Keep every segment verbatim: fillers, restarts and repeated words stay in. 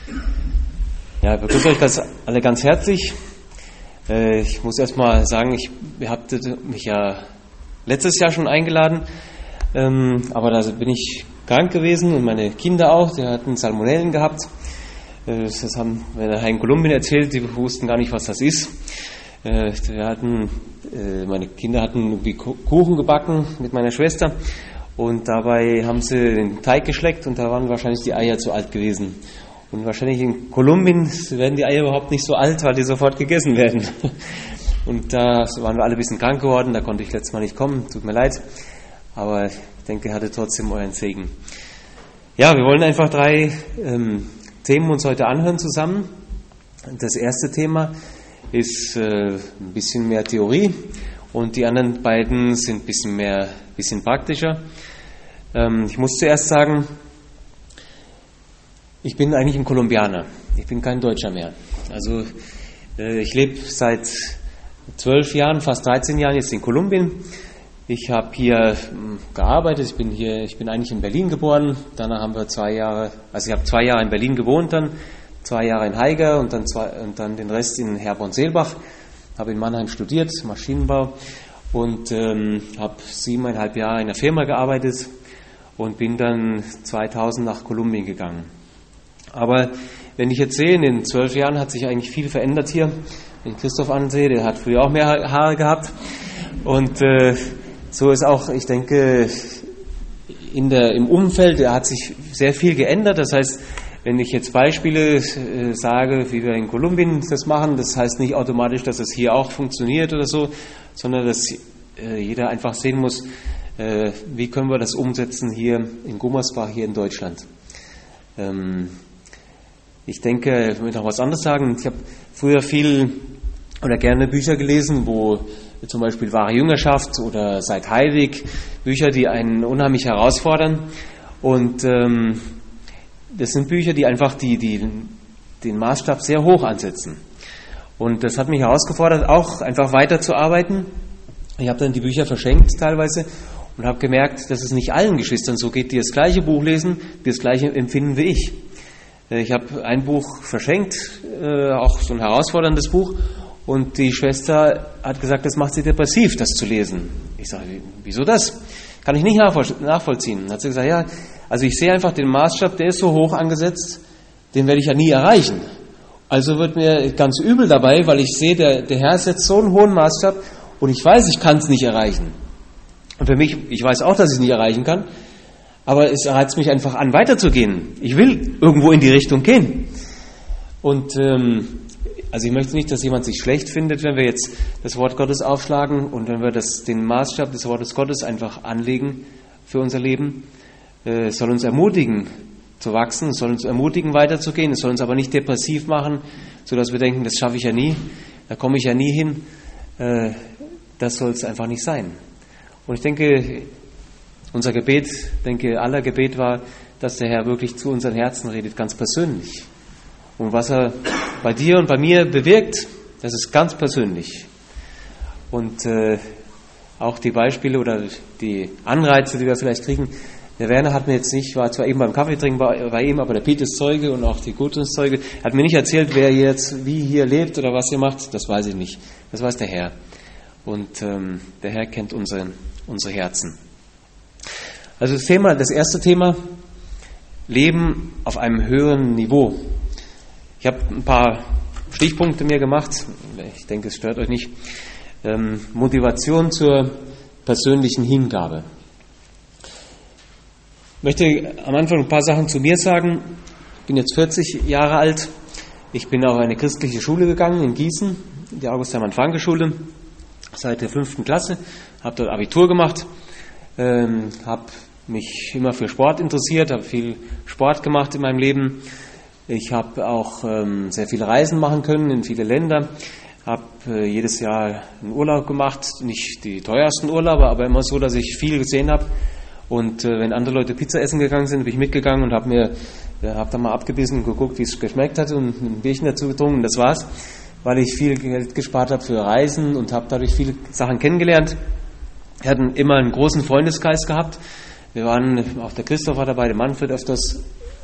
Ja, ich begrüße euch ganz, alle ganz herzlich. Äh, ich muss erst mal sagen, ich, ihr habt mich ja letztes Jahr schon eingeladen, ähm, aber da bin ich krank gewesen und meine Kinder auch, die hatten Salmonellen gehabt. Äh, das haben wir daheim in Kolumbien erzählt, die wussten gar nicht, was das ist. Äh, wir hatten, äh, meine Kinder hatten irgendwie Kuchen gebacken mit meiner Schwester und dabei haben sie den Teig geschleckt und da waren wahrscheinlich die Eier zu alt gewesen. Und wahrscheinlich in Kolumbien werden die Eier überhaupt nicht so alt, weil die sofort gegessen werden. Und da waren wir alle ein bisschen krank geworden, da konnte ich letztes Mal nicht kommen, tut mir leid. Aber ich denke, ihr hattet trotzdem euren Segen. Ja, wir wollen einfach drei ähm, Themen uns heute anhören zusammen. Das erste Thema ist äh, ein bisschen mehr Theorie und die anderen beiden sind ein bisschen mehr, bisschen praktischer. Ähm, ich muss zuerst sagen, ich bin eigentlich ein Kolumbianer. Ich bin kein Deutscher mehr. Also äh, ich lebe seit zwölf Jahren, fast dreizehn Jahren jetzt in Kolumbien. Ich habe hier mh, gearbeitet. Ich bin hier, ich bin eigentlich in Berlin geboren. Danach haben wir zwei Jahre, also ich habe zwei Jahre in Berlin gewohnt, dann zwei Jahre in Haiger und dann zwei, und dann den Rest in Herborn-Seelbach. Habe in Mannheim studiert, Maschinenbau und ähm, habe siebeneinhalb Jahre in der Firma gearbeitet und bin dann zweitausend nach Kolumbien gegangen. Aber wenn ich jetzt sehe, in den zwölf Jahren hat sich eigentlich viel verändert hier. Wenn ich Christoph ansehe, der hat früher auch mehr Haare gehabt. Und äh, so ist auch, ich denke, in der, im Umfeld da hat sich sehr viel geändert. Das heißt, wenn ich jetzt Beispiele äh, sage, wie wir in Kolumbien das machen, das heißt nicht automatisch, dass es hier auch funktioniert oder so, sondern dass äh, jeder einfach sehen muss, äh, wie können wir das umsetzen hier in Gummersbach, hier in Deutschland. Ähm, Ich denke, ich will noch was anderes sagen. Ich habe früher viel oder gerne Bücher gelesen, wo zum Beispiel Wahre Jüngerschaft oder Seid heilig, Bücher, die einen unheimlich herausfordern. Und ähm, das sind Bücher, die einfach die, die, den Maßstab sehr hoch ansetzen. Und das hat mich herausgefordert, auch einfach weiterzuarbeiten. Ich habe dann die Bücher verschenkt teilweise und habe gemerkt, dass es nicht allen Geschwistern so geht, die das gleiche Buch lesen, die das gleiche empfinden wie ich. Ich habe ein Buch verschenkt, auch so ein herausforderndes Buch, und die Schwester hat gesagt, das macht sie depressiv, das zu lesen. Ich sage, wieso das? Kann ich nicht nachvollziehen. Dann hat sie gesagt, ja, also ich sehe einfach den Maßstab, der ist so hoch angesetzt, den werde ich ja nie erreichen. Also wird mir ganz übel dabei, weil ich sehe, der, der Herr setzt so einen hohen Maßstab und ich weiß, ich kann es nicht erreichen. Und für mich, ich weiß auch, dass ich es nicht erreichen kann, aber es reizt mich einfach an, weiterzugehen. Ich will irgendwo in die Richtung gehen. Und ähm, also ich möchte nicht, dass jemand sich schlecht findet, wenn wir jetzt das Wort Gottes aufschlagen und wenn wir das, den Maßstab des Wortes Gottes einfach anlegen für unser Leben. Äh, es soll uns ermutigen zu wachsen, es soll uns ermutigen weiterzugehen, es soll uns aber nicht depressiv machen, sodass wir denken, das schaffe ich ja nie, da komme ich ja nie hin. Äh, das soll es einfach nicht sein. Und ich denke, unser Gebet, denke, aller Gebet war, dass der Herr wirklich zu unseren Herzen redet, ganz persönlich. Und was er bei dir und bei mir bewirkt, das ist ganz persönlich. Und äh, auch die Beispiele oder die Anreize, die wir vielleicht kriegen, der Werner hat mir jetzt nicht, war zwar eben beim Kaffeetrinken bei, bei ihm, aber der Piet ist Zeuge und auch die Gudrun ist Zeuge, hat mir nicht erzählt, wer jetzt wie hier lebt oder was ihr macht, das weiß ich nicht. Das weiß der Herr. Und ähm, der Herr kennt unsere, unsere Herzen. Also das Thema, das erste Thema, Leben auf einem höheren Niveau. Ich habe ein paar Stichpunkte mir gemacht, ich denke, es stört euch nicht. Ähm, Motivation zur persönlichen Hingabe. Ich möchte am Anfang ein paar Sachen zu mir sagen. Ich bin jetzt vierzig Jahre alt. Ich bin auf eine christliche Schule gegangen in Gießen, die August-Hermann-Francke-Schule, seit der fünften Klasse, habe dort Abitur gemacht. Ähm, habe mich immer für Sport interessiert, habe viel Sport gemacht in meinem Leben. Ich habe auch ähm, sehr viele Reisen machen können in viele Länder, habe äh, jedes Jahr einen Urlaub gemacht, nicht die teuersten Urlaube, aber immer so, dass ich viel gesehen habe. Und äh, wenn andere Leute Pizza essen gegangen sind, bin ich mitgegangen und habe mir, äh, habe dann mal abgebissen und geguckt, wie es geschmeckt hat und ein Bierchen dazu getrunken. Das war's, weil ich viel Geld gespart habe für Reisen und habe dadurch viele Sachen kennengelernt. Wir hatten immer einen großen Freundeskreis gehabt. Wir waren, auch der Christoph war dabei, der Manfred öfters,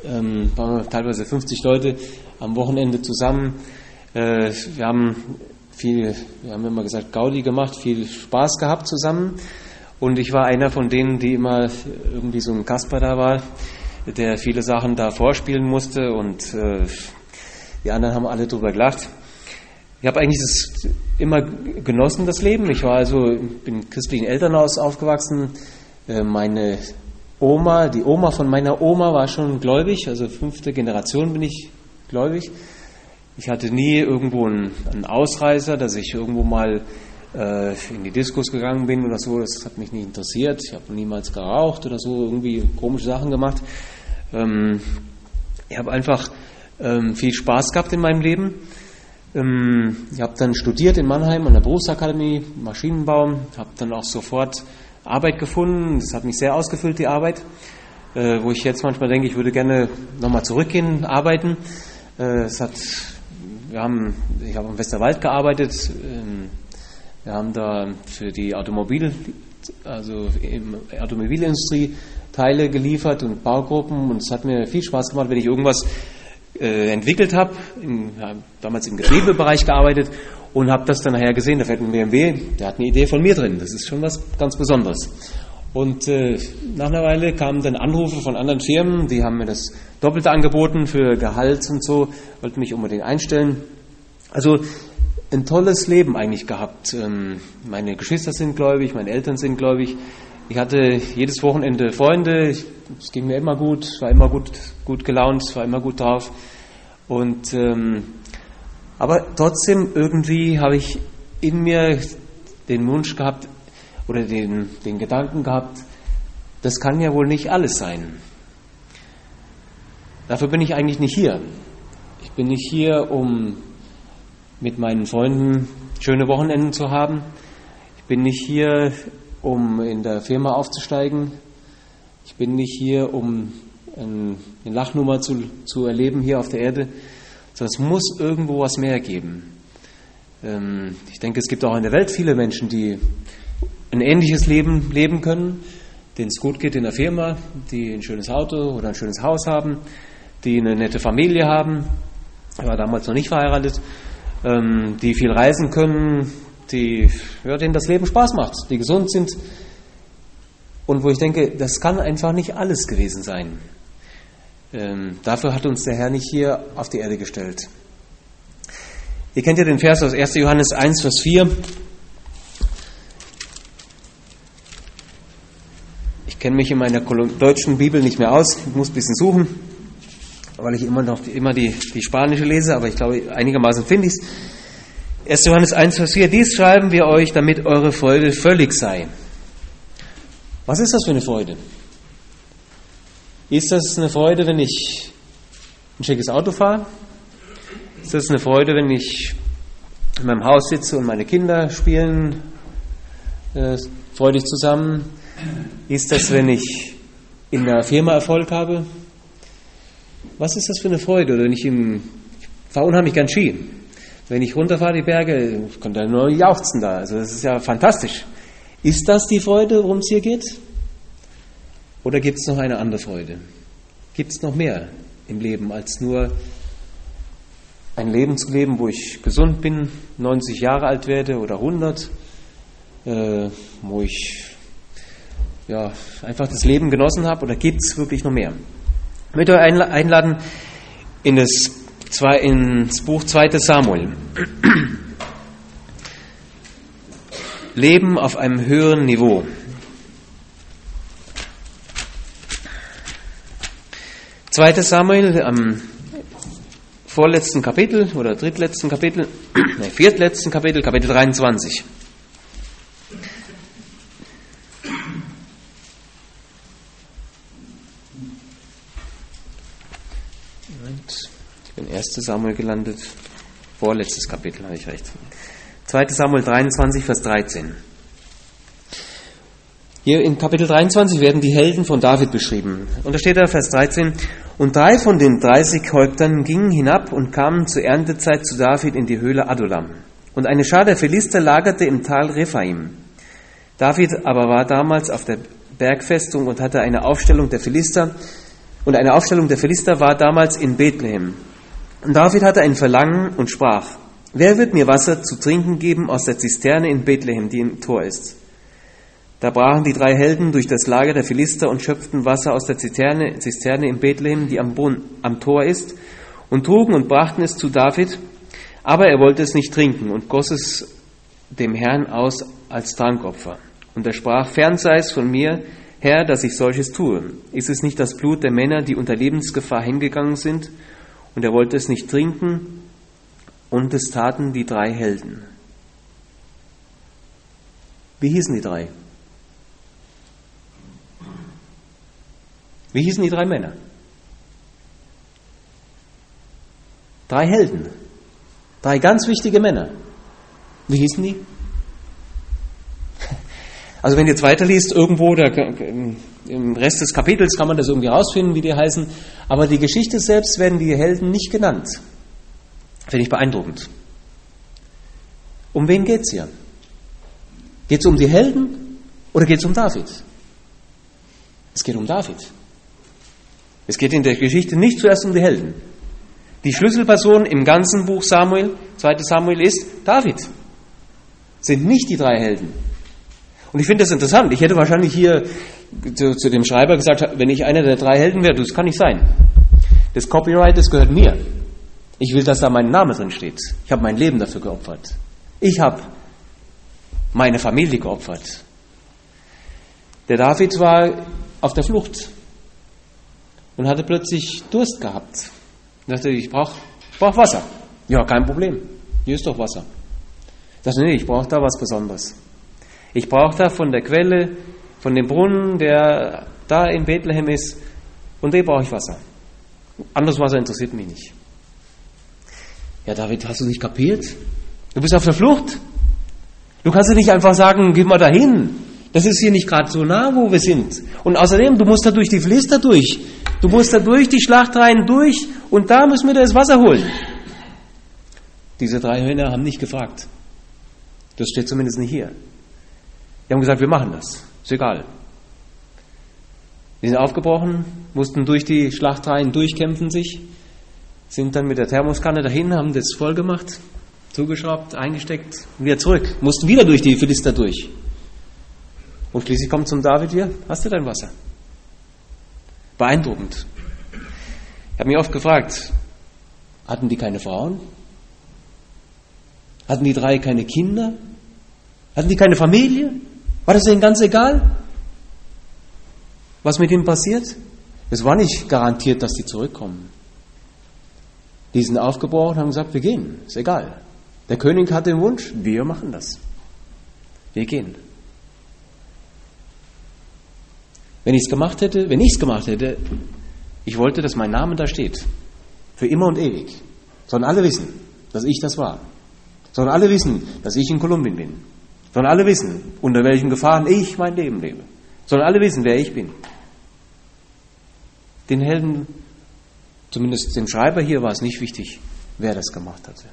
ähm, waren wir teilweise fünfzig Leute am Wochenende zusammen. Äh, wir haben viel, wir haben immer gesagt, Gaudi gemacht, viel Spaß gehabt zusammen. Und ich war einer von denen, die immer irgendwie so ein Kasper da war, der viele Sachen da vorspielen musste, und äh, die anderen haben alle drüber gelacht. Ich habe eigentlich das immer genossen, das Leben. Ich war also, bin in christlichen Elternhaus aufgewachsen. Äh, meine Oma, die Oma von meiner Oma war schon gläubig, also fünfte Generation bin ich gläubig. Ich hatte nie irgendwo einen, einen Ausreißer, dass ich irgendwo mal äh, in die Diskos gegangen bin oder so. Das hat mich nicht interessiert. Ich habe niemals geraucht oder so, irgendwie komische Sachen gemacht. Ähm, ich habe einfach ähm, viel Spaß gehabt in meinem Leben. Ähm, ich habe dann studiert in Mannheim an der Berufsakademie, Maschinenbau, habe dann auch sofort Arbeit gefunden. Das hat mich sehr ausgefüllt, die Arbeit, äh, wo ich jetzt manchmal denke, ich würde gerne nochmal zurückgehen, arbeiten. Äh, es hat, wir haben, ich habe im Westerwald gearbeitet. Ähm, wir haben da für die Automobil, also im Automobilindustrie Teile geliefert und Baugruppen, und es hat mir viel Spaß gemacht, wenn ich irgendwas äh, entwickelt habe. Ja, damals im Getriebebereich gearbeitet und habe das dann nachher gesehen, da fährt ein B M W, der hat eine Idee von mir drin. Das ist schon was ganz Besonderes. Und äh, nach einer Weile kamen dann Anrufe von anderen Firmen, die haben mir das Doppelte angeboten für Gehalt und so, wollten mich unbedingt einstellen. Also ein tolles Leben eigentlich gehabt. Ähm, meine Geschwister sind gläubig, meine Eltern sind gläubig. Ich hatte jedes Wochenende Freunde, ich, es ging mir immer gut, war immer gut, gut gelaunt, war immer gut drauf. Und ähm, aber trotzdem irgendwie habe ich in mir den Wunsch gehabt oder den, den Gedanken gehabt, das kann ja wohl nicht alles sein. Dafür bin ich eigentlich nicht hier. Ich bin nicht hier, um mit meinen Freunden schöne Wochenenden zu haben. Ich bin nicht hier, um in der Firma aufzusteigen. Ich bin nicht hier, um eine Lachnummer zu, zu erleben hier auf der Erde, sondern es muss irgendwo was mehr geben. Ähm, ich denke, es gibt auch in der Welt viele Menschen, die ein ähnliches Leben leben können, denen es gut geht in der Firma, die ein schönes Auto oder ein schönes Haus haben, die eine nette Familie haben. Ich war damals noch nicht verheiratet, ähm, die viel reisen können, die, ja, denen das Leben Spaß macht, die gesund sind, und wo ich denke, das kann einfach nicht alles gewesen sein. Ähm, dafür hat uns der Herr nicht hier auf die Erde gestellt. Ihr kennt ja den Vers aus erster Johannes eins, Vers vier. Ich kenne mich in meiner deutschen Bibel nicht mehr aus, ich muss ein bisschen suchen, weil ich immer noch immer die, die spanische lese, aber ich glaube, einigermaßen finde ich es. erster Johannes eins, Vers vier, dies schreiben wir euch, damit eure Freude völlig sei. Was ist das für eine Freude? Ist das eine Freude, wenn ich ein schickes Auto fahre? Ist das eine Freude, wenn ich in meinem Haus sitze und meine Kinder spielen äh, freudig zusammen? Ist das, wenn ich in einer Firma Erfolg habe? Was ist das für eine Freude? Oder wenn ich im, ich fahre unheimlich gern Ski. Wenn ich runterfahre die Berge, ich kann da nur jauchzen da. Also das ist ja fantastisch. Ist das die Freude, worum es hier geht? Oder gibt es noch eine andere Freude? Gibt es noch mehr im Leben, als nur ein Leben zu leben, wo ich gesund bin, neunzig Jahre alt werde oder hundert, äh, wo ich ja, einfach das Leben genossen habe? Oder gibt es wirklich noch mehr? Ich möchte euch einladen in das, ins Buch zweiter Samuel. Leben auf einem höheren Niveau. zweiter Samuel am vorletzten Kapitel oder drittletzten Kapitel, nein, viertletzten Kapitel, Kapitel dreiundzwanzig. Ich bin erstes Samuel gelandet, vorletztes Kapitel, habe ich recht. zweiter Samuel dreiundzwanzig, Vers dreizehn. Hier in Kapitel dreiundzwanzig werden die Helden von David beschrieben. Und da steht da Vers dreizehn, und drei von den dreißig Häuptern gingen hinab und kamen zur Erntezeit zu David in die Höhle Adullam. Und eine Schar der Philister lagerte im Tal Rephaim. David aber war damals auf der Bergfestung und hatte eine Aufstellung der Philister Und eine Aufstellung der Philister war damals in Bethlehem. Und David hatte ein Verlangen und sprach: Wer wird mir Wasser zu trinken geben aus der Zisterne in Bethlehem, die im Tor ist? Da brachen die drei Helden durch das Lager der Philister und schöpften Wasser aus der Zisterne, Zisterne in Bethlehem, die am, Bon, am Tor ist, und trugen und brachten es zu David, aber er wollte es nicht trinken und goss es dem Herrn aus als Trankopfer. Und er sprach: Fern sei es von mir, Herr, dass ich solches tue. Ist es nicht das Blut der Männer, die unter Lebensgefahr hingegangen sind? Und er wollte es nicht trinken, und es taten die drei Helden. Wie hießen die drei? Wie hießen die drei Männer? Drei Helden. Drei ganz wichtige Männer. Wie hießen die? Also wenn ihr jetzt weiterliest, irgendwo da, im Rest des Kapitels kann man das irgendwie rausfinden, wie die heißen. Aber die Geschichte selbst werden die Helden nicht genannt. Finde ich beeindruckend. Um wen geht es hier? Geht es um die Helden oder geht es um David? Es geht um David. Es geht in der Geschichte nicht zuerst um die Helden. Die Schlüsselperson im ganzen Buch Samuel, zweiter Samuel, ist David. Sind nicht die drei Helden. Und ich finde das interessant. Ich hätte wahrscheinlich hier zu, zu dem Schreiber gesagt, wenn ich einer der drei Helden wäre, das kann nicht sein. Das Copyright, das gehört mir. Ich will, dass da mein Name drin steht. Ich habe mein Leben dafür geopfert. Ich habe meine Familie geopfert. Der David war auf der Flucht und hatte plötzlich Durst gehabt. Er dachte, ich brauche brauch Wasser. Ja, kein Problem. Hier ist doch Wasser. Ich dachte, nee, ich brauche da was Besonderes. Ich brauche da von der Quelle, von dem Brunnen, der da in Bethlehem ist, und dem brauche ich Wasser. Anderes Wasser interessiert mich nicht. Ja, David, hast du nicht kapiert? Du bist auf der Flucht. Du kannst ja nicht einfach sagen, geh mal dahin. Das ist hier nicht gerade so nah, wo wir sind. Und außerdem, du musst da durch die Philister durch. Du musst da durch die Schlachtreihen durch und da müssen wir das Wasser holen. Diese drei Männer haben nicht gefragt. Das steht zumindest nicht hier. Die haben gesagt, wir machen das. Ist egal. Die sind aufgebrochen, mussten durch die Schlachtreihen durchkämpfen sich, sind dann mit der Thermoskanne dahin, haben das voll gemacht, zugeschraubt, eingesteckt und wieder zurück. Mussten wieder durch die Philister durch. Und schließlich kommt zum David hier, hast du dein Wasser? Beeindruckend. Ich habe mich oft gefragt, hatten die keine Frauen? Hatten die drei keine Kinder? Hatten die keine Familie? War das denen ganz egal, was mit ihnen passiert? Es war nicht garantiert, dass die zurückkommen. Die sind aufgebrochen und haben gesagt, wir gehen, ist egal. Der König hatte den Wunsch, wir machen das. Wir gehen. Wenn ich es gemacht hätte, wenn ich es gemacht hätte, ich wollte, dass mein Name da steht. Für immer und ewig. Sollen alle wissen, dass ich das war. Sollen alle wissen, dass ich in Kolumbien bin. Sollen alle wissen, unter welchen Gefahren ich mein Leben lebe. Sollen alle wissen, wer ich bin. Den Helden, zumindest dem Schreiber hier, war es nicht wichtig, wer das gemacht hatte.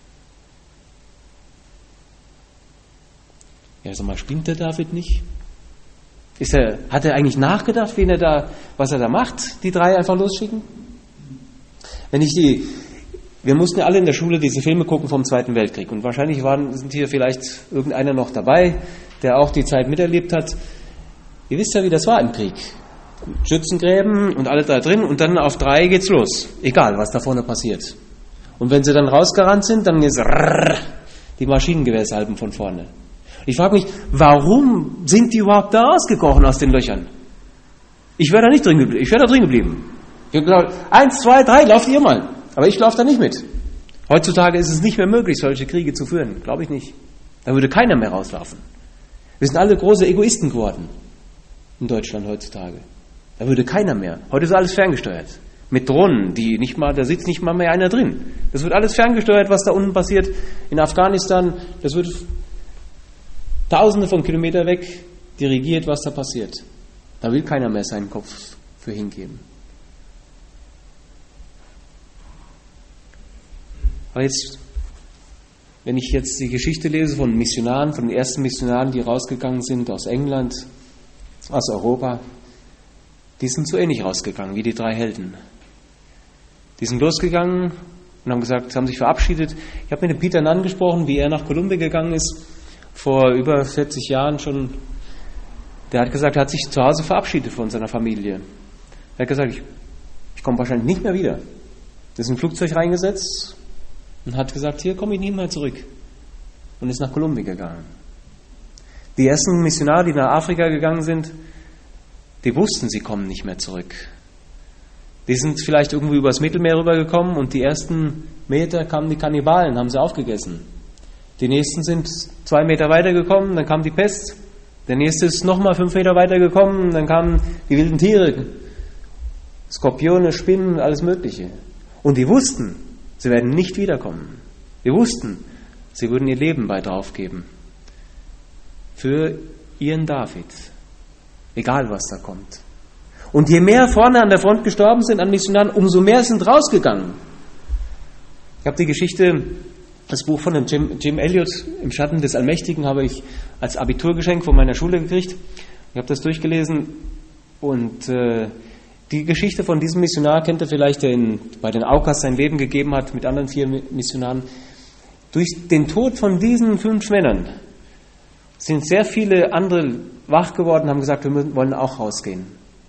Ja, sag mal, spinnt der David nicht? Ist er, hat er eigentlich nachgedacht, wen er da, was er da macht, die drei einfach losschicken? Wenn ich die, wir mussten ja alle in der Schule diese Filme gucken vom Zweiten Weltkrieg und wahrscheinlich waren, sind hier vielleicht irgendeiner noch dabei, der auch die Zeit miterlebt hat. Ihr wisst ja, wie das war im Krieg. Schützengräben und alle da drin und dann auf drei geht's los. Egal, was da vorne passiert. Und wenn sie dann rausgerannt sind, dann ist rrrr, die Maschinengewehrsalben von vorne. Ich frage mich, warum sind die überhaupt da rausgekrochen aus den Löchern? Ich wäre da nicht drin geblieben. Ich wäre da drin geblieben. Ich habe gesagt, eins, zwei, drei, lauft ihr mal. Aber ich laufe da nicht mit. Heutzutage ist es nicht mehr möglich, solche Kriege zu führen. Glaube ich nicht. Da würde keiner mehr rauslaufen. Wir sind alle große Egoisten geworden in Deutschland heutzutage. Da würde keiner mehr. Heute ist alles ferngesteuert. Mit Drohnen, die nicht mal, da sitzt nicht mal mehr einer drin. Das wird alles ferngesteuert, was da unten passiert. In Afghanistan, das wird Tausende von Kilometern weg dirigiert, was da passiert. Da will keiner mehr seinen Kopf für hingeben. Aber jetzt, wenn ich jetzt die Geschichte lese von Missionaren, von den ersten Missionaren, die rausgegangen sind aus England, aus Europa, die sind so ähnlich rausgegangen wie die drei Helden. Die sind losgegangen und haben gesagt, haben sich verabschiedet. Ich habe mit dem Peter Nunn gesprochen, wie er nach Kolumbien gegangen ist, vor über vierzig Jahren schon. Der hat gesagt, er hat sich zu Hause verabschiedet von seiner Familie. Er hat gesagt, ich, ich komme wahrscheinlich nicht mehr wieder. Er ist in ein Flugzeug reingesetzt und hat gesagt, hier komme ich nie mehr zurück. Und ist nach Kolumbien gegangen. Die ersten Missionare, die nach Afrika gegangen sind, die wussten, sie kommen nicht mehr zurück. Die sind vielleicht irgendwo übers Mittelmeer rübergekommen und die ersten Meter kamen die Kannibalen, haben sie aufgegessen. Die nächsten sind zwei Meter weitergekommen, dann kam die Pest. Der nächste ist nochmal fünf Meter weitergekommen, dann kamen die wilden Tiere, Skorpione, Spinnen, alles Mögliche. Und die wussten, sie werden nicht wiederkommen. Die wussten, sie würden ihr Leben bei draufgeben. Für ihren David. Egal, was da kommt. Und je mehr vorne an der Front gestorben sind an Missionaren, umso mehr sind rausgegangen. Ich habe die Geschichte, das Buch von dem Jim, Jim Elliot, Im Schatten des Allmächtigen, habe ich als Abiturgeschenk von meiner Schule gekriegt. Ich habe das durchgelesen und äh, die Geschichte von diesem Missionar kennt ihr vielleicht, der in, bei den Aukas sein Leben gegeben hat mit anderen vier Missionaren. Durch den Tod von diesen fünf Männern sind sehr viele andere wach geworden und haben gesagt, wir wollen auch rausgehen.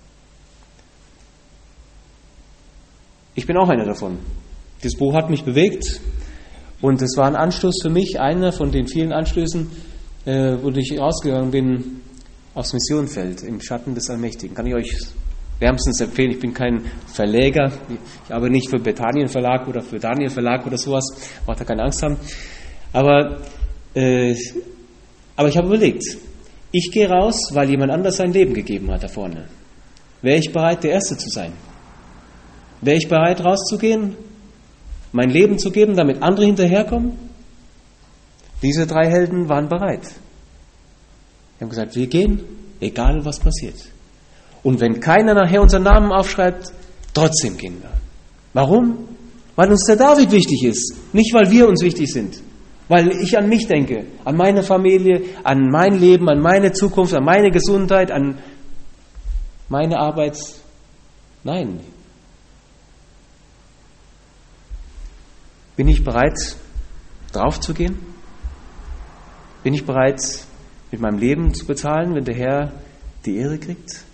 Ich bin auch einer davon. Das Buch hat mich bewegt und es war ein Anstoß für mich, einer von den vielen Anstößen, äh, wo ich rausgegangen bin aufs Missionfeld im Schatten des Allmächtigen. Kann ich euch wärmstens empfehlen. Ich bin kein Verleger, ich arbeite nicht für Bethanien Verlag oder für Daniel Verlag oder sowas, braucht da keine Angst haben. Aber, äh, aber ich habe überlegt, ich gehe raus, weil jemand anders sein Leben gegeben hat da vorne. Wäre ich bereit, der Erste zu sein? Wäre ich bereit, rauszugehen, mein Leben zu geben, damit andere hinterherkommen? Diese drei Helden waren bereit. Sie haben gesagt, wir gehen, egal was passiert. Und wenn keiner nachher unseren Namen aufschreibt, trotzdem gehen wir. Warum? Weil uns der David wichtig ist, nicht weil wir uns wichtig sind. Weil ich an mich denke, an meine Familie, an mein Leben, an meine Zukunft, an meine Gesundheit, an meine Arbeit. Nein. Bin ich bereit, draufzugehen? Bin ich bereit, mit meinem Leben zu bezahlen, wenn der Herr die Ehre kriegt?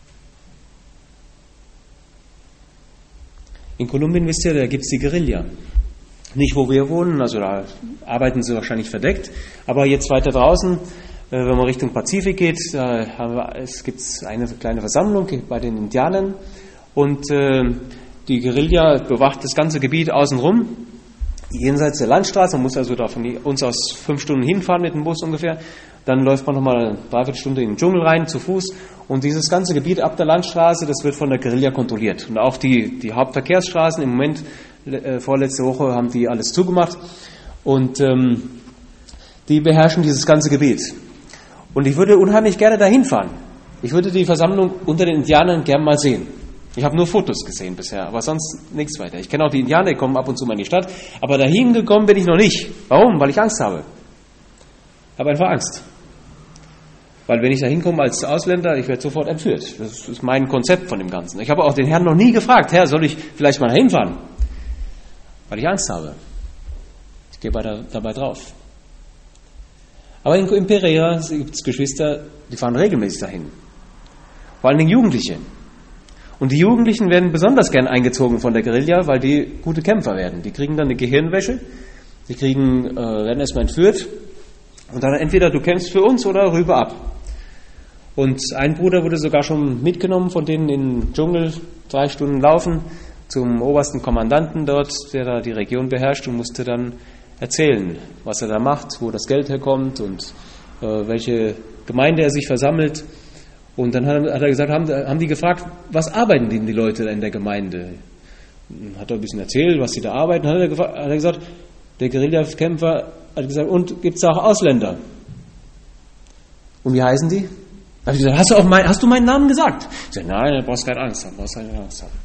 In Kolumbien, wisst ihr, da gibt es die Guerilla. Nicht, wo wir wohnen, also da arbeiten sie wahrscheinlich verdeckt, aber jetzt weiter draußen, wenn man Richtung Pazifik geht, da haben wir, es gibt eine kleine Versammlung bei den Indianern und äh, die Guerilla bewacht das ganze Gebiet außenrum, jenseits der Landstraße. Man muss also da von uns aus fünf Stunden hinfahren mit dem Bus ungefähr. Dann läuft man nochmal eine Dreiviertelstunde in den Dschungel rein, zu Fuß. Und dieses ganze Gebiet ab der Landstraße, das wird von der Guerilla kontrolliert. Und auch die, die Hauptverkehrsstraßen, im Moment, äh, vorletzte Woche, haben die alles zugemacht. Und ähm, die beherrschen dieses ganze Gebiet. Und ich würde unheimlich gerne dahin fahren. Ich würde die Versammlung unter den Indianern gern mal sehen. Ich habe nur Fotos gesehen bisher, aber sonst nichts weiter. Ich kenne auch die Indianer, die kommen ab und zu mal in die Stadt, aber dahin gekommen bin ich noch nicht. Warum? Weil ich Angst habe. Ich habe einfach Angst. Weil wenn ich da hinkomme als Ausländer, ich werde sofort entführt. Das ist mein Konzept von dem Ganzen. Ich habe auch den Herrn noch nie gefragt, Herr, soll ich vielleicht mal hinfahren? Weil ich Angst habe. Ich gehe dabei drauf. Aber in, in Pereira gibt es Geschwister, die fahren regelmäßig dahin. Vor allen Dingen Jugendliche. Und die Jugendlichen werden besonders gern eingezogen von der Guerilla, weil die gute Kämpfer werden. Die kriegen dann eine Gehirnwäsche, die kriegen, äh, werden erstmal entführt und dann entweder du kämpfst für uns oder rüber ab. Und ein Bruder wurde sogar schon mitgenommen von denen in den Dschungel, drei Stunden laufen, zum obersten Kommandanten dort, der da die Region beherrscht, und musste dann erzählen, was er da macht, wo das Geld herkommt und äh, welche Gemeinde er sich versammelt. Und dann hat er gesagt, haben, haben die gefragt, was arbeiten denn die Leute in der Gemeinde? Hat er ein bisschen erzählt, was sie da arbeiten. Dann hat er, gefragt, hat er gesagt, der Guerillakämpfer hat gesagt, und gibt es da auch Ausländer? Und wie heißen die? Da habe ich gesagt, hast du, auch mein, hast du meinen Namen gesagt? Ich sagte, nein, du brauchst keine Angst haben, brauchst keine Angst haben.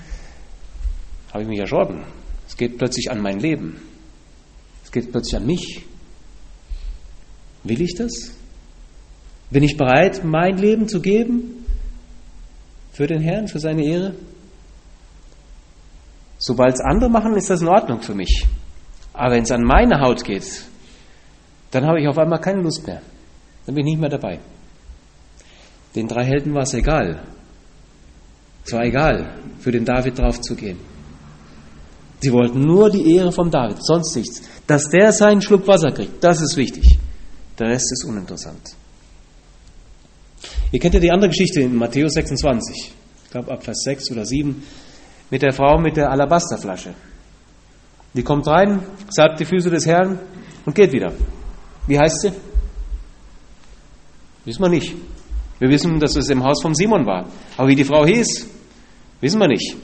Habe ich mich erschrocken. Es geht plötzlich an mein Leben. Es geht plötzlich an mich. Will ich das? Bin ich bereit, mein Leben zu geben für den Herrn, für seine Ehre? Sobald es andere machen, ist das in Ordnung für mich. Aber wenn es an meine Haut geht, dann habe ich auf einmal keine Lust mehr. Dann bin ich nicht mehr dabei. Den drei Helden war es egal. Es war egal, für den David draufzugehen. Sie wollten nur die Ehre vom David, sonst nichts. Dass der seinen Schluck Wasser kriegt, das ist wichtig. Der Rest ist uninteressant. Ihr kennt ja die andere Geschichte in Matthäus sechsundzwanzig. Ich glaube ab Vers sechs oder sieben. Mit der Frau mit der Alabasterflasche. Die kommt rein, salbt die Füße des Herrn und geht wieder. Wie heißt sie? Wissen wir nicht. Wir wissen, dass es im Haus von Simon war. Aber wie die Frau hieß, wissen wir nicht.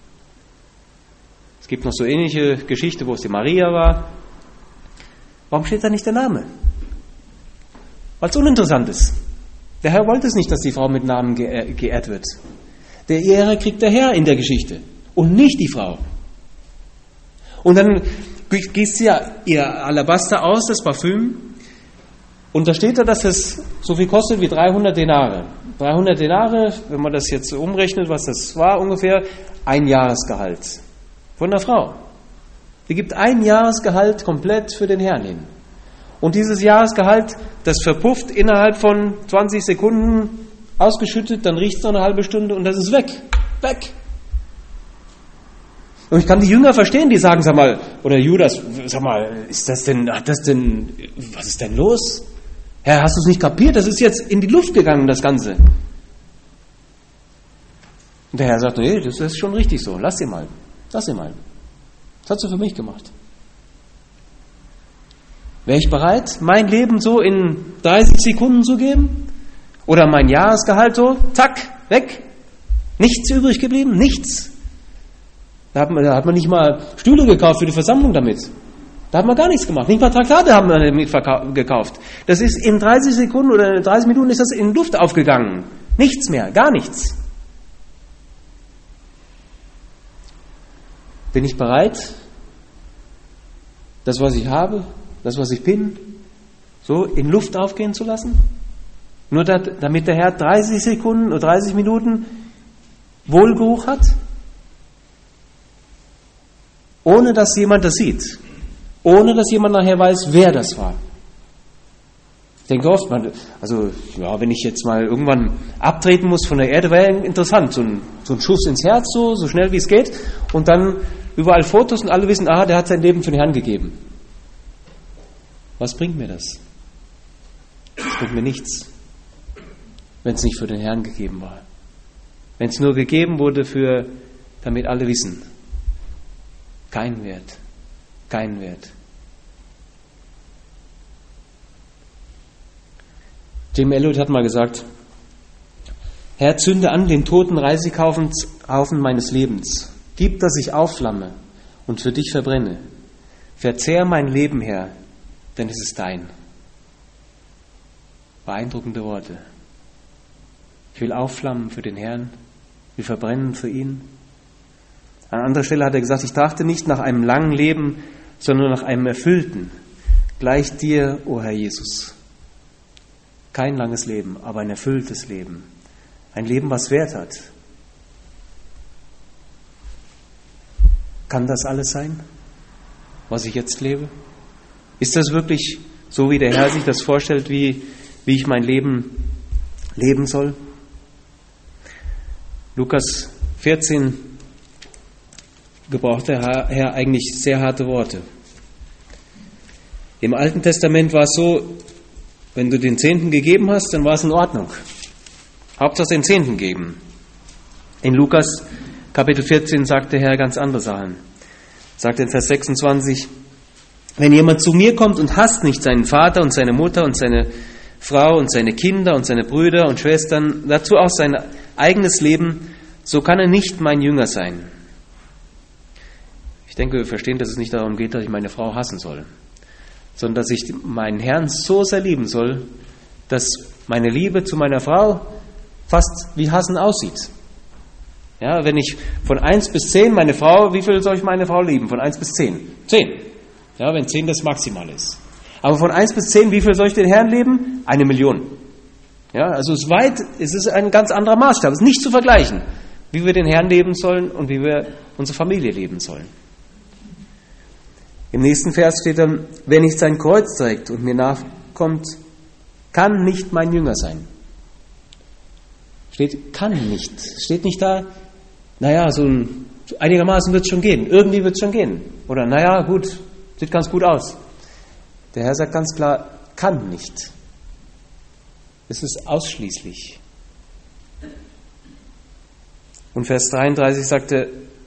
Es gibt noch so ähnliche Geschichte, wo es die Maria war. Warum steht da nicht der Name? Weil es uninteressant ist. Der Herr wollte es nicht, dass die Frau mit Namen geehrt wird. Der Ehre kriegt der Herr in der Geschichte und nicht die Frau. Und dann gießt sie ja ihr Alabaster aus, das Parfüm, und da steht da, dass es so viel kostet wie dreihundert Denare. dreihundert Denare, wenn man das jetzt umrechnet, was das war, ungefähr ein Jahresgehalt von der Frau. Die gibt ein Jahresgehalt komplett für den Herrn hin. Und dieses Jahresgehalt, das verpufft innerhalb von zwanzig Sekunden, ausgeschüttet, dann riecht es noch eine halbe Stunde und das ist weg. Weg. Und ich kann die Jünger verstehen, die sagen, sag mal, oder Judas, sag mal, ist das denn, hat das denn, was ist denn los? Herr, hast du es nicht kapiert? Das ist jetzt in die Luft gegangen, das Ganze. Und der Herr sagt, nee, das ist schon richtig so, lass sie mal, lass sie mal. Das hat sie für mich gemacht. Wäre ich bereit, mein Leben so in dreißig Sekunden zu geben? Oder mein Jahresgehalt so, zack, weg. Nichts übrig geblieben, nichts. Da hat man, da hat man nicht mal Stühle gekauft für die Versammlung damit. Da hat man gar nichts gemacht. Nicht mal Traktate haben wir damit gekauft. Das ist in dreißig Sekunden oder in dreißig Minuten ist das in Luft aufgegangen. Nichts mehr, gar nichts. Bin ich bereit, das, was ich habe, das, was ich bin, so in Luft aufgehen zu lassen? Nur damit der Herr dreißig Sekunden oder dreißig Minuten Wohlgeruch hat? Ohne dass jemand das sieht. Ohne dass jemand nachher weiß, wer das war. Ich denke oft, man, also ja, wenn ich jetzt mal irgendwann abtreten muss von der Erde, wäre interessant. So ein, so ein Schuss ins Herz, so, so schnell wie es geht. Und dann überall Fotos und alle wissen, ah, der hat sein Leben für den Herrn gegeben. Was bringt mir das? Das bringt mir nichts, wenn es nicht für den Herrn gegeben war. Wenn es nur gegeben wurde, für, damit alle wissen. Kein Wert. Kein Wert. Jim Elliot hat mal gesagt, Herr, zünde an den toten Reisighaufen meines Lebens. Gib, dass ich aufflamme und für dich verbrenne. Verzehr mein Leben, Herr, denn es ist dein. Beeindruckende Worte. Ich will aufflammen für den Herrn, will verbrennen für ihn. An anderer Stelle hat er gesagt, ich trachte nicht nach einem langen Leben, sondern nach einem erfüllten, gleich dir, o Herr Jesus. Kein langes Leben, aber ein erfülltes Leben. Ein Leben, was Wert hat. Kann das alles sein, was ich jetzt lebe? Ist das wirklich so, wie der Herr sich das vorstellt, wie, wie ich mein Leben leben soll? Lukas vierzehn gebraucht der Herr eigentlich sehr harte Worte. Im Alten Testament war es so, wenn du den Zehnten gegeben hast, dann war es in Ordnung. Hauptsache den Zehnten geben. In Lukas Kapitel vierzehn sagt der Herr ganz andere Sachen. Sagt in Vers sechsundzwanzig, wenn jemand zu mir kommt und hasst nicht seinen Vater und seine Mutter und seine Frau und seine Kinder und seine Brüder und Schwestern, dazu auch sein eigenes Leben, so kann er nicht mein Jünger sein. Ich denke, wir verstehen, dass es nicht darum geht, dass ich meine Frau hassen soll, sondern dass ich meinen Herrn so sehr lieben soll, dass meine Liebe zu meiner Frau fast wie Hassen aussieht. Ja, wenn ich von eins bis zehn meine Frau, wie viel soll ich meine Frau lieben? Von eins bis zehn? zehn. Ja, wenn zehn das Maximal ist. Aber von eins bis zehn, wie viel soll ich den Herrn lieben? Eine Million. Ja, also es ist weit, es ist ein ganz anderer Maßstab. Es ist nicht zu vergleichen, wie wir den Herrn leben sollen und wie wir unsere Familie leben sollen. Im nächsten Vers steht dann, wer nicht sein Kreuz trägt und mir nachkommt, kann nicht mein Jünger sein. Steht, kann nicht. Steht nicht da, naja, so ein, einigermaßen wird es schon gehen. Irgendwie wird es schon gehen. Oder, naja, gut, sieht ganz gut aus. Der Herr sagt ganz klar, kann nicht. Es ist ausschließlich. Und Vers dreiunddreißig sagte,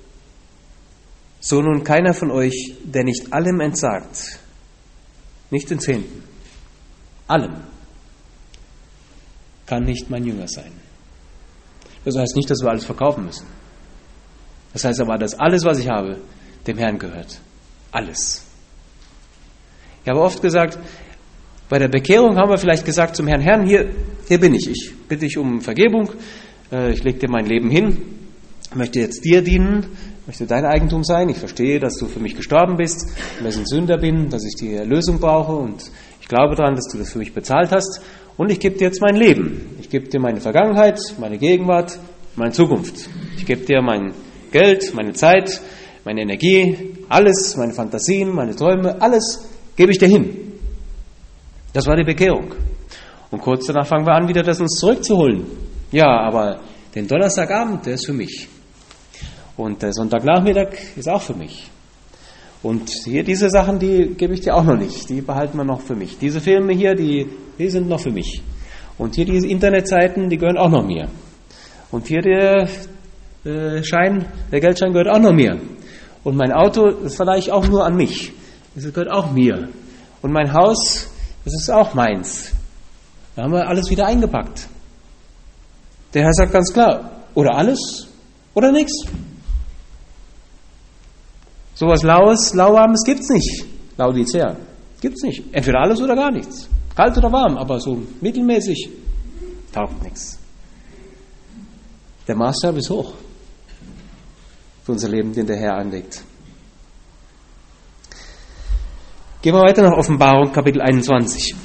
so nun keiner von euch, der nicht allem entsagt, nicht den Zehnten, allem, kann nicht mein Jünger sein. Das heißt nicht, dass wir alles verkaufen müssen. Das heißt aber, dass alles, was ich habe, dem Herrn gehört. Alles. Ich habe oft gesagt, bei der Bekehrung haben wir vielleicht gesagt zum Herrn, Herrn, hier, hier bin ich. Ich bitte dich um Vergebung. Ich lege dir mein Leben hin. Ich möchte jetzt dir dienen. Ich möchte dein Eigentum sein. Ich verstehe, dass du für mich gestorben bist und dass ich ein Sünder bin, dass ich die Erlösung brauche und ich glaube daran, dass du das für mich bezahlt hast. Und ich gebe dir jetzt mein Leben. Ich gebe dir meine Vergangenheit, meine Gegenwart, meine Zukunft. Ich gebe dir mein Geld, meine Zeit, meine Energie, alles, meine Fantasien, meine Träume, alles gebe ich dir hin. Das war die Bekehrung. Und kurz danach fangen wir an, wieder das uns zurückzuholen. Ja, aber den Donnerstagabend, der ist für mich. Und der Sonntagnachmittag ist auch für mich. Und hier diese Sachen, die gebe ich dir auch noch nicht. Die behalten wir noch für mich. Diese Filme hier, die, die sind noch für mich. Und hier diese Internetseiten, die gehören auch noch mir. Und hier der äh, Schein, der Geldschein gehört auch noch mir. Und mein Auto, das verleihe ich auch nur an mich. Das gehört auch mir. Und mein Haus, das ist auch meins. Da haben wir alles wieder eingepackt. Der Herr sagt ganz klar, oder alles oder nichts. Sowas Laues, Lauwarmes gibt's nicht. Laodicea. Gibt's nicht. Entweder alles oder gar nichts. Kalt oder warm, aber so mittelmäßig taugt nichts. Der Maßstab ist hoch für unser Leben, den der Herr anlegt. Gehen wir weiter nach Offenbarung, Kapitel einundzwanzig.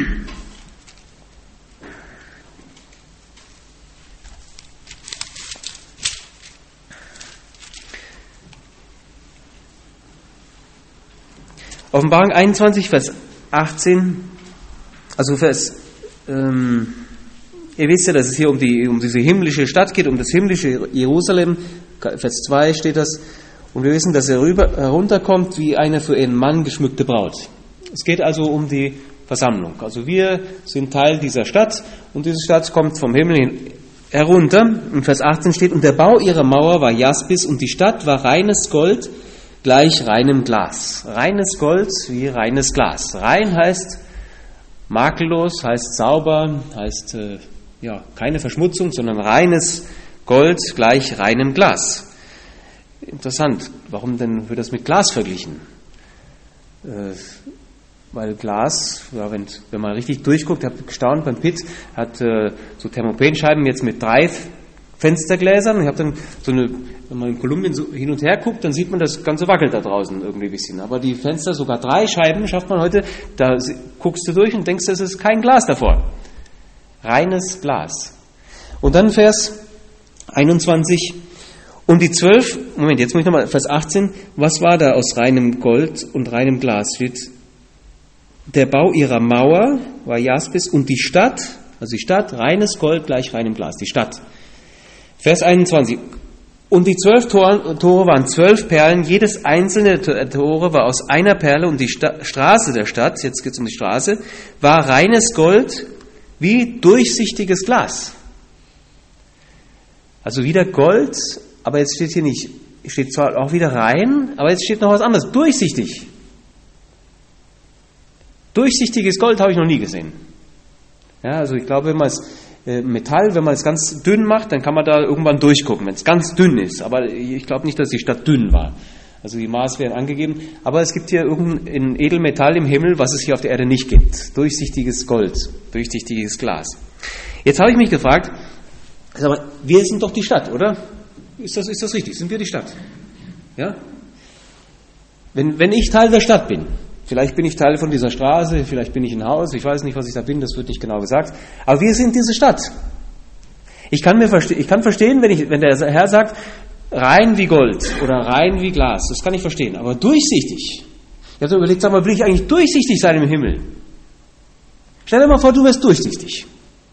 Offenbarung einundzwanzig, Vers achtzehn, also Vers, ähm, ihr wisst ja, dass es hier um, die, um diese himmlische Stadt geht, um das himmlische Jerusalem, Vers zwei steht das, und wir wissen, dass er rüber, herunterkommt wie eine für ihren Mann geschmückte Braut. Es geht also um die Versammlung. Also wir sind Teil dieser Stadt und diese Stadt kommt vom Himmel herunter. In Vers achtzehn steht, und der Bau ihrer Mauer war Jaspis und die Stadt war reines Gold, gleich reinem Glas. Reines Gold wie reines Glas. Rein heißt makellos, heißt sauber, heißt äh, ja keine Verschmutzung, sondern reines Gold gleich reinem Glas. Interessant, warum denn wird das mit Glas verglichen? Äh, weil Glas, ja, wenn, wenn man richtig durchguckt, ich habe gestaunt beim Pitt, hat äh, so Thermopenscheiben jetzt mit drei Fenstergläsern. Ich habe dann so eine, wenn man in Kolumbien so hin und her guckt, dann sieht man, das Ganze wackelt da draußen irgendwie ein bisschen. Aber die Fenster, sogar drei Scheiben, schafft man heute, da guckst du durch und denkst, es ist kein Glas davor. Reines Glas. Und dann Vers einundzwanzig. Und die zwölf, Moment, jetzt muss ich nochmal, Vers achtzehn, was war da aus reinem Gold und reinem Glas? Steht, der Bau ihrer Mauer war Jaspis und die Stadt, also die Stadt, reines Gold gleich reinem Glas, die Stadt. Vers einundzwanzig. Und die zwölf Tore, Tore waren zwölf Perlen, jedes einzelne Tore war aus einer Perle und die Sta- Straße der Stadt, jetzt geht es um die Straße, war reines Gold wie durchsichtiges Glas. Also wieder Gold, aber jetzt steht hier nicht, steht zwar auch wieder rein, aber jetzt steht noch was anderes, durchsichtig. Durchsichtiges Gold habe ich noch nie gesehen. Ja, also ich glaube, wenn man es äh, Metall, wenn man es ganz dünn macht, dann kann man da irgendwann durchgucken, wenn es ganz dünn ist. Aber ich glaube nicht, dass die Stadt dünn war. Also die Maße werden angegeben. Aber es gibt hier irgendein Edelmetall im Himmel, was es hier auf der Erde nicht gibt. Durchsichtiges Gold, durchsichtiges Glas. Jetzt habe ich mich gefragt, aber wir sind doch die Stadt, oder? Ist das, ist das richtig? Sind wir die Stadt? Ja? Wenn, wenn ich Teil der Stadt bin, Vielleicht bin ich Teil von dieser Straße, vielleicht bin ich ein Haus, ich weiß nicht, was ich da bin, das wird nicht genau gesagt. Aber wir sind diese Stadt. Ich kann, mir verste- ich kann verstehen, wenn, ich, wenn der Herr sagt, rein wie Gold oder rein wie Glas, das kann ich verstehen. Aber durchsichtig. Ich habe so überlegt, sag mal, will ich eigentlich durchsichtig sein im Himmel? Stell dir mal vor, du wärst durchsichtig.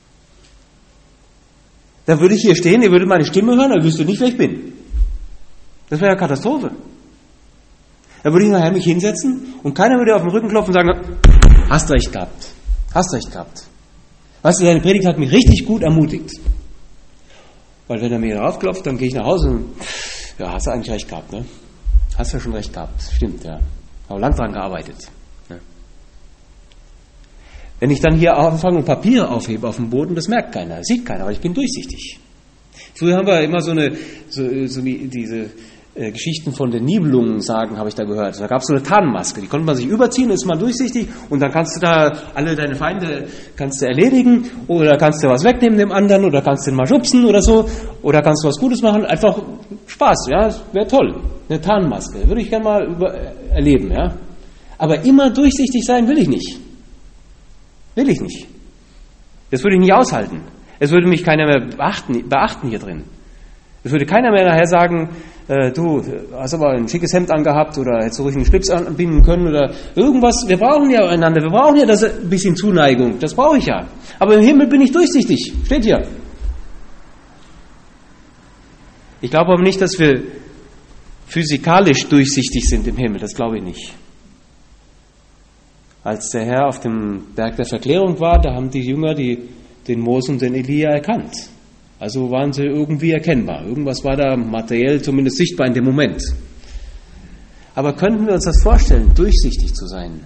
Dann würde ich hier stehen, ihr würdet meine Stimme hören, dann wüsst ihr nicht, wer ich bin. Das wäre eine Katastrophe. Dann würde ich nachher mich hinsetzen und keiner würde auf den Rücken klopfen und sagen, hast recht gehabt, hast recht gehabt. Weißt du, deine Predigt hat mich richtig gut ermutigt. Weil wenn er mir darauf klopft, dann gehe ich nach Hause und, ja, hast du eigentlich recht gehabt, ne? Hast du ja schon recht gehabt, stimmt, ja. Habe lang dran gearbeitet. Ne? Wenn ich dann hier anfange und Papiere aufhebe auf dem Boden, das merkt keiner, das sieht keiner, weil ich bin durchsichtig. Früher haben wir immer so eine, so, so wie diese äh, Geschichten von den Nibelungen-Sagen, habe ich da gehört. Da gab es so eine Tarnmaske, die konnte man sich überziehen, ist mal durchsichtig und dann kannst du da alle deine Feinde kannst du erledigen oder kannst du was wegnehmen dem anderen oder kannst du den mal schubsen oder so oder kannst du was Gutes machen. Einfach Spaß, ja, wäre toll. Eine Tarnmaske, würde ich gerne mal über, äh, erleben, ja. Aber immer durchsichtig sein will ich nicht. Will ich nicht. Das würde ich nicht aushalten. Es würde mich keiner mehr beachten, beachten hier drin. Es würde keiner mehr nachher sagen, äh, du hast aber ein schickes Hemd angehabt oder hättest du ruhig einen Schlips anbinden können oder irgendwas. Wir brauchen ja einander, wir brauchen ja das ein bisschen Zuneigung, das brauche ich ja. Aber im Himmel bin ich durchsichtig, steht hier. Ich glaube aber nicht, dass wir physikalisch durchsichtig sind im Himmel, das glaube ich nicht. Als der Herr auf dem Berg der Verklärung war, da haben die Jünger die, den Mose und den Elia erkannt. Also waren sie irgendwie erkennbar. Irgendwas war da materiell zumindest sichtbar in dem Moment. Aber könnten wir uns das vorstellen, durchsichtig zu sein?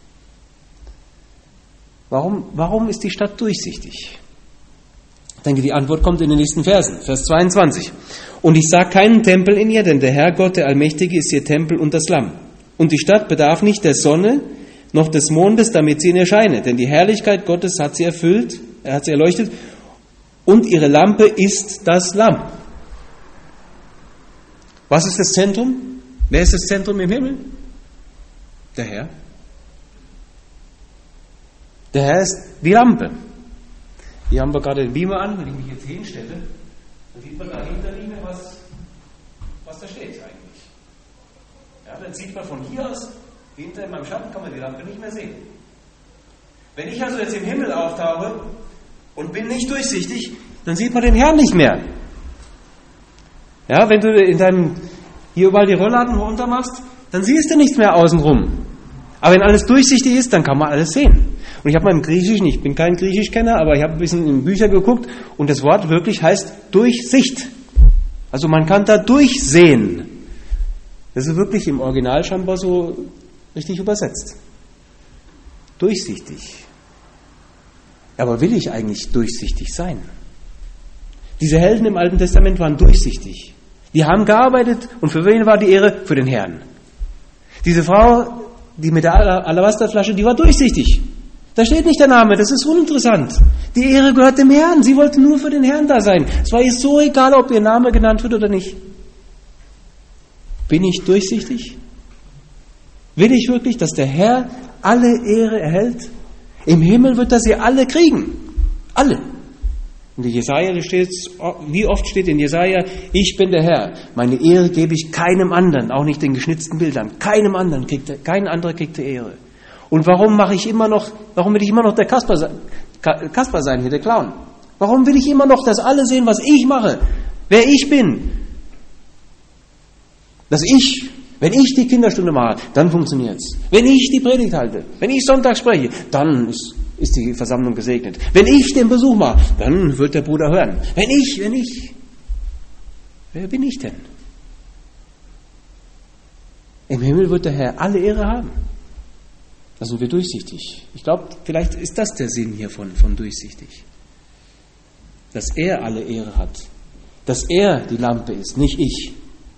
Warum, warum ist die Stadt durchsichtig? Ich denke, die Antwort kommt in den nächsten Versen. Vers zweiundzwanzig. Und ich sah keinen Tempel in ihr, denn der Herr Gott, der Allmächtige, ist ihr Tempel und das Lamm. Und die Stadt bedarf nicht der Sonne, noch des Mondes, damit sie in ihr scheine. Denn die Herrlichkeit Gottes hat sie erfüllt, er hat sie erleuchtet, und ihre Lampe ist das Lamm. Was ist das Zentrum? Wer ist das Zentrum im Himmel? Der Herr. Der Herr ist die Lampe. Hier haben wir gerade den Beamer an, wenn ich mich jetzt hinstelle, dann sieht man dahinter nicht mehr, was, was da steht eigentlich. Ja, dann sieht man von hier aus, hinter meinem Schatten kann man die Lampe nicht mehr sehen. Wenn ich also jetzt im Himmel auftauche und bin nicht durchsichtig, dann sieht man den Herrn nicht mehr. Ja, wenn du in deinem, hier überall die Rollladen runter machst, dann siehst du nichts mehr außenrum. Aber wenn alles durchsichtig ist, dann kann man alles sehen. Und ich habe mal im Griechischen, ich bin kein Griechischkenner, aber ich habe ein bisschen in Bücher geguckt und das Wort wirklich heißt Durchsicht. Also man kann da durchsehen. Das ist wirklich im Original scheinbar so richtig übersetzt. Durchsichtig. Aber will ich eigentlich durchsichtig sein? Diese Helden im Alten Testament waren durchsichtig. Die haben gearbeitet und für wen war die Ehre? Für den Herrn. Diese Frau, die mit der Alabasterflasche, die war durchsichtig. Da steht nicht der Name, das ist uninteressant. Die Ehre gehört dem Herrn. Sie wollte nur für den Herrn da sein. Es war ihr so egal, ob ihr Name genannt wird oder nicht. Bin ich durchsichtig? Will ich wirklich, dass der Herr alle Ehre erhält? Im Himmel wird er sie alle kriegen. Alle. In Jesaja steht, wie oft steht in Jesaja, ich bin der Herr. Meine Ehre gebe ich keinem anderen, auch nicht den geschnitzten Bildern. Keinem anderen kriegt er, kein anderer kriegt die Ehre. Und warum mache ich immer noch, warum will ich immer noch der Kasper sein, Kasper sein hier, der Clown? Warum will ich immer noch, dass alle sehen, was ich mache? Wer ich bin? Dass ich, wenn ich die Kinderstunde mache, dann funktioniert's. Wenn ich die Predigt halte, wenn ich Sonntag spreche, dann ist, ist die Versammlung gesegnet. Wenn ich den Besuch mache, dann wird der Bruder hören. Wenn ich, wenn ich. Wer bin ich denn? Im Himmel wird der Herr alle Ehre haben. Da sind wir durchsichtig. Ich glaube, vielleicht ist das der Sinn hier von, von durchsichtig. Dass er alle Ehre hat. Dass er die Lampe ist, nicht ich.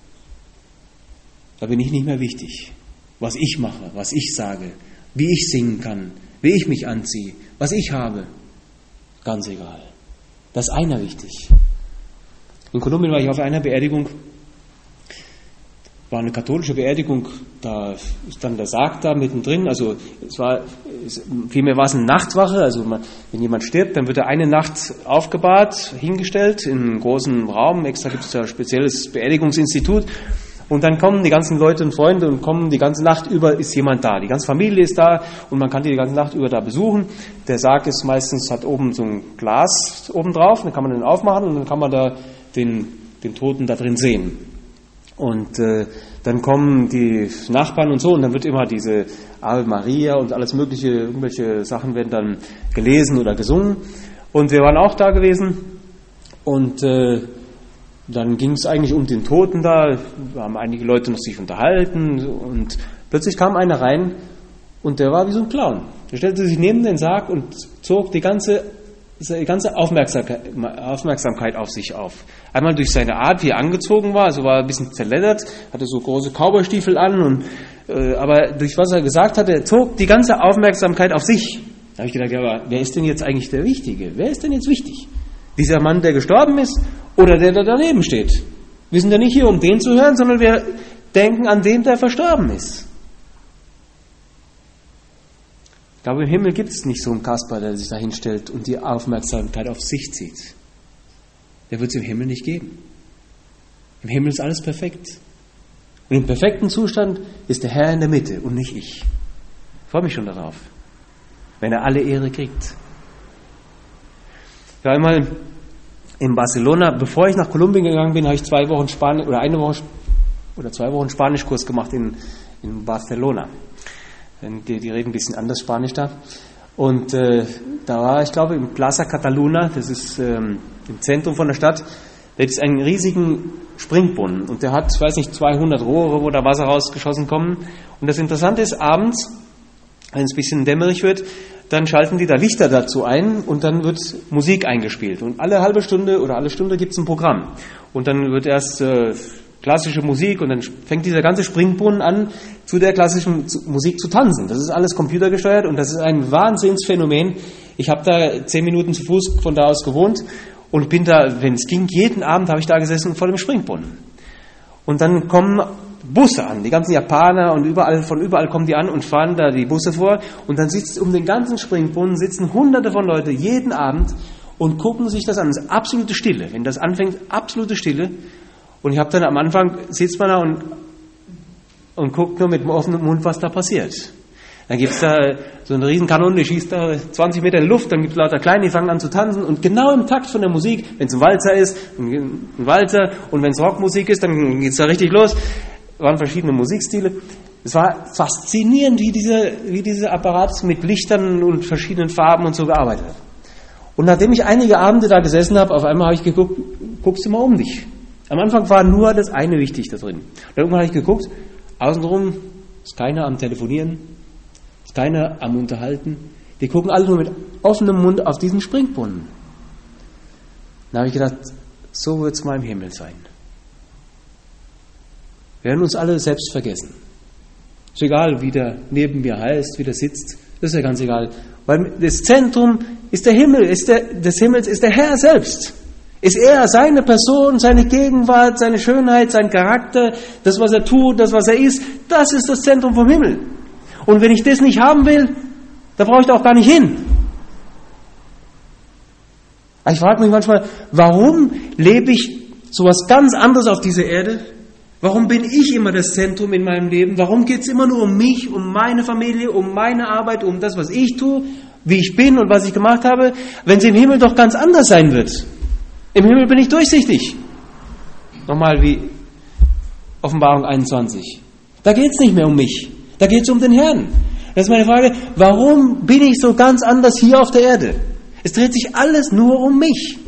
Da bin ich nicht mehr wichtig. Was ich mache, was ich sage, wie ich singen kann, wie ich mich anziehe, was ich habe. Ganz egal. Da ist einer wichtig. In Kolumbien war ich auf einer Beerdigung. war eine katholische Beerdigung, da ist dann der Sarg da mittendrin, also es war, es, vielmehr war es eine Nachtwache, also man, wenn jemand stirbt, dann wird er eine Nacht aufgebahrt, hingestellt in einem großen Raum, extra gibt es da ein spezielles Beerdigungsinstitut und dann kommen die ganzen Leute und Freunde und kommen die ganze Nacht über, ist jemand da, die ganze Familie ist da und man kann die die ganze Nacht über da besuchen. Der Sarg ist meistens, hat oben so ein Glas oben drauf, dann kann man den aufmachen und dann kann man da den, den Toten da drin sehen. Und äh, dann kommen die Nachbarn und so und dann wird immer diese Ave Maria und alles mögliche, irgendwelche Sachen werden dann gelesen oder gesungen. Und wir waren auch da gewesen und äh, dann ging es eigentlich um den Toten da, da haben einige Leute noch sich unterhalten und plötzlich kam einer rein und der war wie so ein Clown. Der stellte sich neben den Sarg und zog die ganze die ganze Aufmerksamkeit, Aufmerksamkeit auf sich auf. Einmal durch seine Art, wie er angezogen war, also war er ein bisschen zerleddert, hatte so große Cowboystiefel an, und, äh, aber durch was er gesagt hatte, er zog die ganze Aufmerksamkeit auf sich. Da habe ich gedacht, ja, aber wer ist denn jetzt eigentlich der Wichtige? Wer ist denn jetzt wichtig? Dieser Mann, der gestorben ist, oder der, der daneben steht? Wir sind ja nicht hier, um den zu hören, sondern wir denken an den, der verstorben ist. Ich glaube, im Himmel gibt es nicht so einen Kasper, der sich da hinstellt und die Aufmerksamkeit auf sich zieht. Der wird es im Himmel nicht geben. Im Himmel ist alles perfekt. Und im perfekten Zustand ist der Herr in der Mitte und nicht ich. Ich freue mich schon darauf, wenn er alle Ehre kriegt. Ich war einmal in Barcelona, bevor ich nach Kolumbien gegangen bin, habe ich zwei Wochen Spanisch oder eine Woche oder zwei Wochen Spanischkurs gemacht in, in Barcelona. Die, die reden ein bisschen anders Spanisch da. Und äh, da war, ich glaube, im Plaza Cataluna, das ist ähm, im Zentrum von der Stadt, da gibt es einen riesigen Springbrunnen. Und der hat, ich weiß nicht, zweihundert Rohre, wo da Wasser rausgeschossen kommen. Und das Interessante ist, abends, wenn es ein bisschen dämmerig wird, dann schalten die da Lichter dazu ein und dann wird Musik eingespielt. Und alle halbe Stunde oder alle Stunde gibt es ein Programm. Und dann wird erst äh, klassische Musik und dann fängt dieser ganze Springbrunnen an, zu der klassischen Musik zu tanzen. Das ist alles computergesteuert und das ist ein Wahnsinnsphänomen. Ich habe da zehn Minuten zu Fuß von da aus gewohnt und bin da, wenn es ging, jeden Abend habe ich da gesessen vor dem Springbrunnen. Und dann kommen Busse an, die ganzen Japaner und überall, von überall kommen die an und fahren da die Busse vor und dann sitzt um den ganzen Springbrunnen sitzen hunderte von Leuten jeden Abend und gucken sich das an. Das ist absolute Stille. Wenn das anfängt, absolute Stille. Und ich habe dann am Anfang, sitzt man da und, und guckt nur mit dem offenen Mund, was da passiert. Dann gibt es da so eine riesen Kanone, die schießt da zwanzig Meter in die Luft, dann gibt es lauter Kleine, die fangen an zu tanzen und genau im Takt von der Musik, wenn es ein Walzer ist, ein Walzer, und wenn es Rockmusik ist, dann geht es da richtig los. Es waren verschiedene Musikstile. Es war faszinierend, wie dieser, wie dieser Apparat mit Lichtern und verschiedenen Farben und so gearbeitet hat. Und nachdem ich einige Abende da gesessen habe, auf einmal habe ich geguckt, guckst du mal um dich. Am Anfang war nur das eine wichtig da drin. Und dann irgendwann habe ich geguckt, außenrum ist keiner am Telefonieren, ist keiner am Unterhalten. Die gucken alle nur mit offenem Mund auf diesen Springbrunnen. Dann habe ich gedacht, so wird es mal im Himmel sein. Wir werden uns alle selbst vergessen. Ist egal, wie der neben mir heißt, wie der sitzt, das ist ja ganz egal. Weil das Zentrum ist der Himmel, ist der, des Himmels ist der Herr selbst. Ist er, seine Person, seine Gegenwart, seine Schönheit, sein Charakter, das, was er tut, das, was er ist, das ist das Zentrum vom Himmel. Und wenn ich das nicht haben will, dann brauche ich da auch gar nicht hin. Ich frage mich manchmal, warum lebe ich sowas ganz anderes auf dieser Erde? Warum bin ich immer das Zentrum in meinem Leben? Warum geht es immer nur um mich, um meine Familie, um meine Arbeit, um das, was ich tue, wie ich bin und was ich gemacht habe, wenn es im Himmel doch ganz anders sein wird? Im Himmel bin ich durchsichtig. Nochmal wie Offenbarung einundzwanzig. Da geht es nicht mehr um mich. Da geht es um den Herrn. Das ist meine Frage, warum bin ich so ganz anders hier auf der Erde? Es dreht sich alles nur um mich.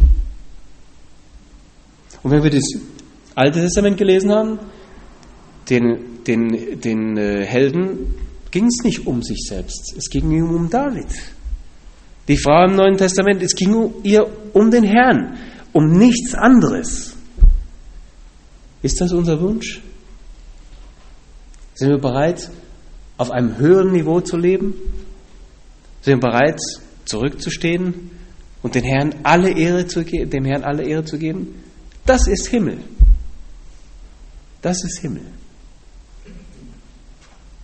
Und wenn wir das Alte Testament gelesen haben, den, den, den äh, Helden ging es nicht um sich selbst. Es ging ihm um David. Die Frau im Neuen Testament, es ging um ihr um den Herrn. Um nichts anderes. Ist das unser Wunsch? Sind wir bereit, auf einem höheren Niveau zu leben? Sind wir bereit, zurückzustehen und den Herrn alle Ehre zu ge- dem Herrn alle Ehre zu geben? Das ist Himmel. Das ist Himmel.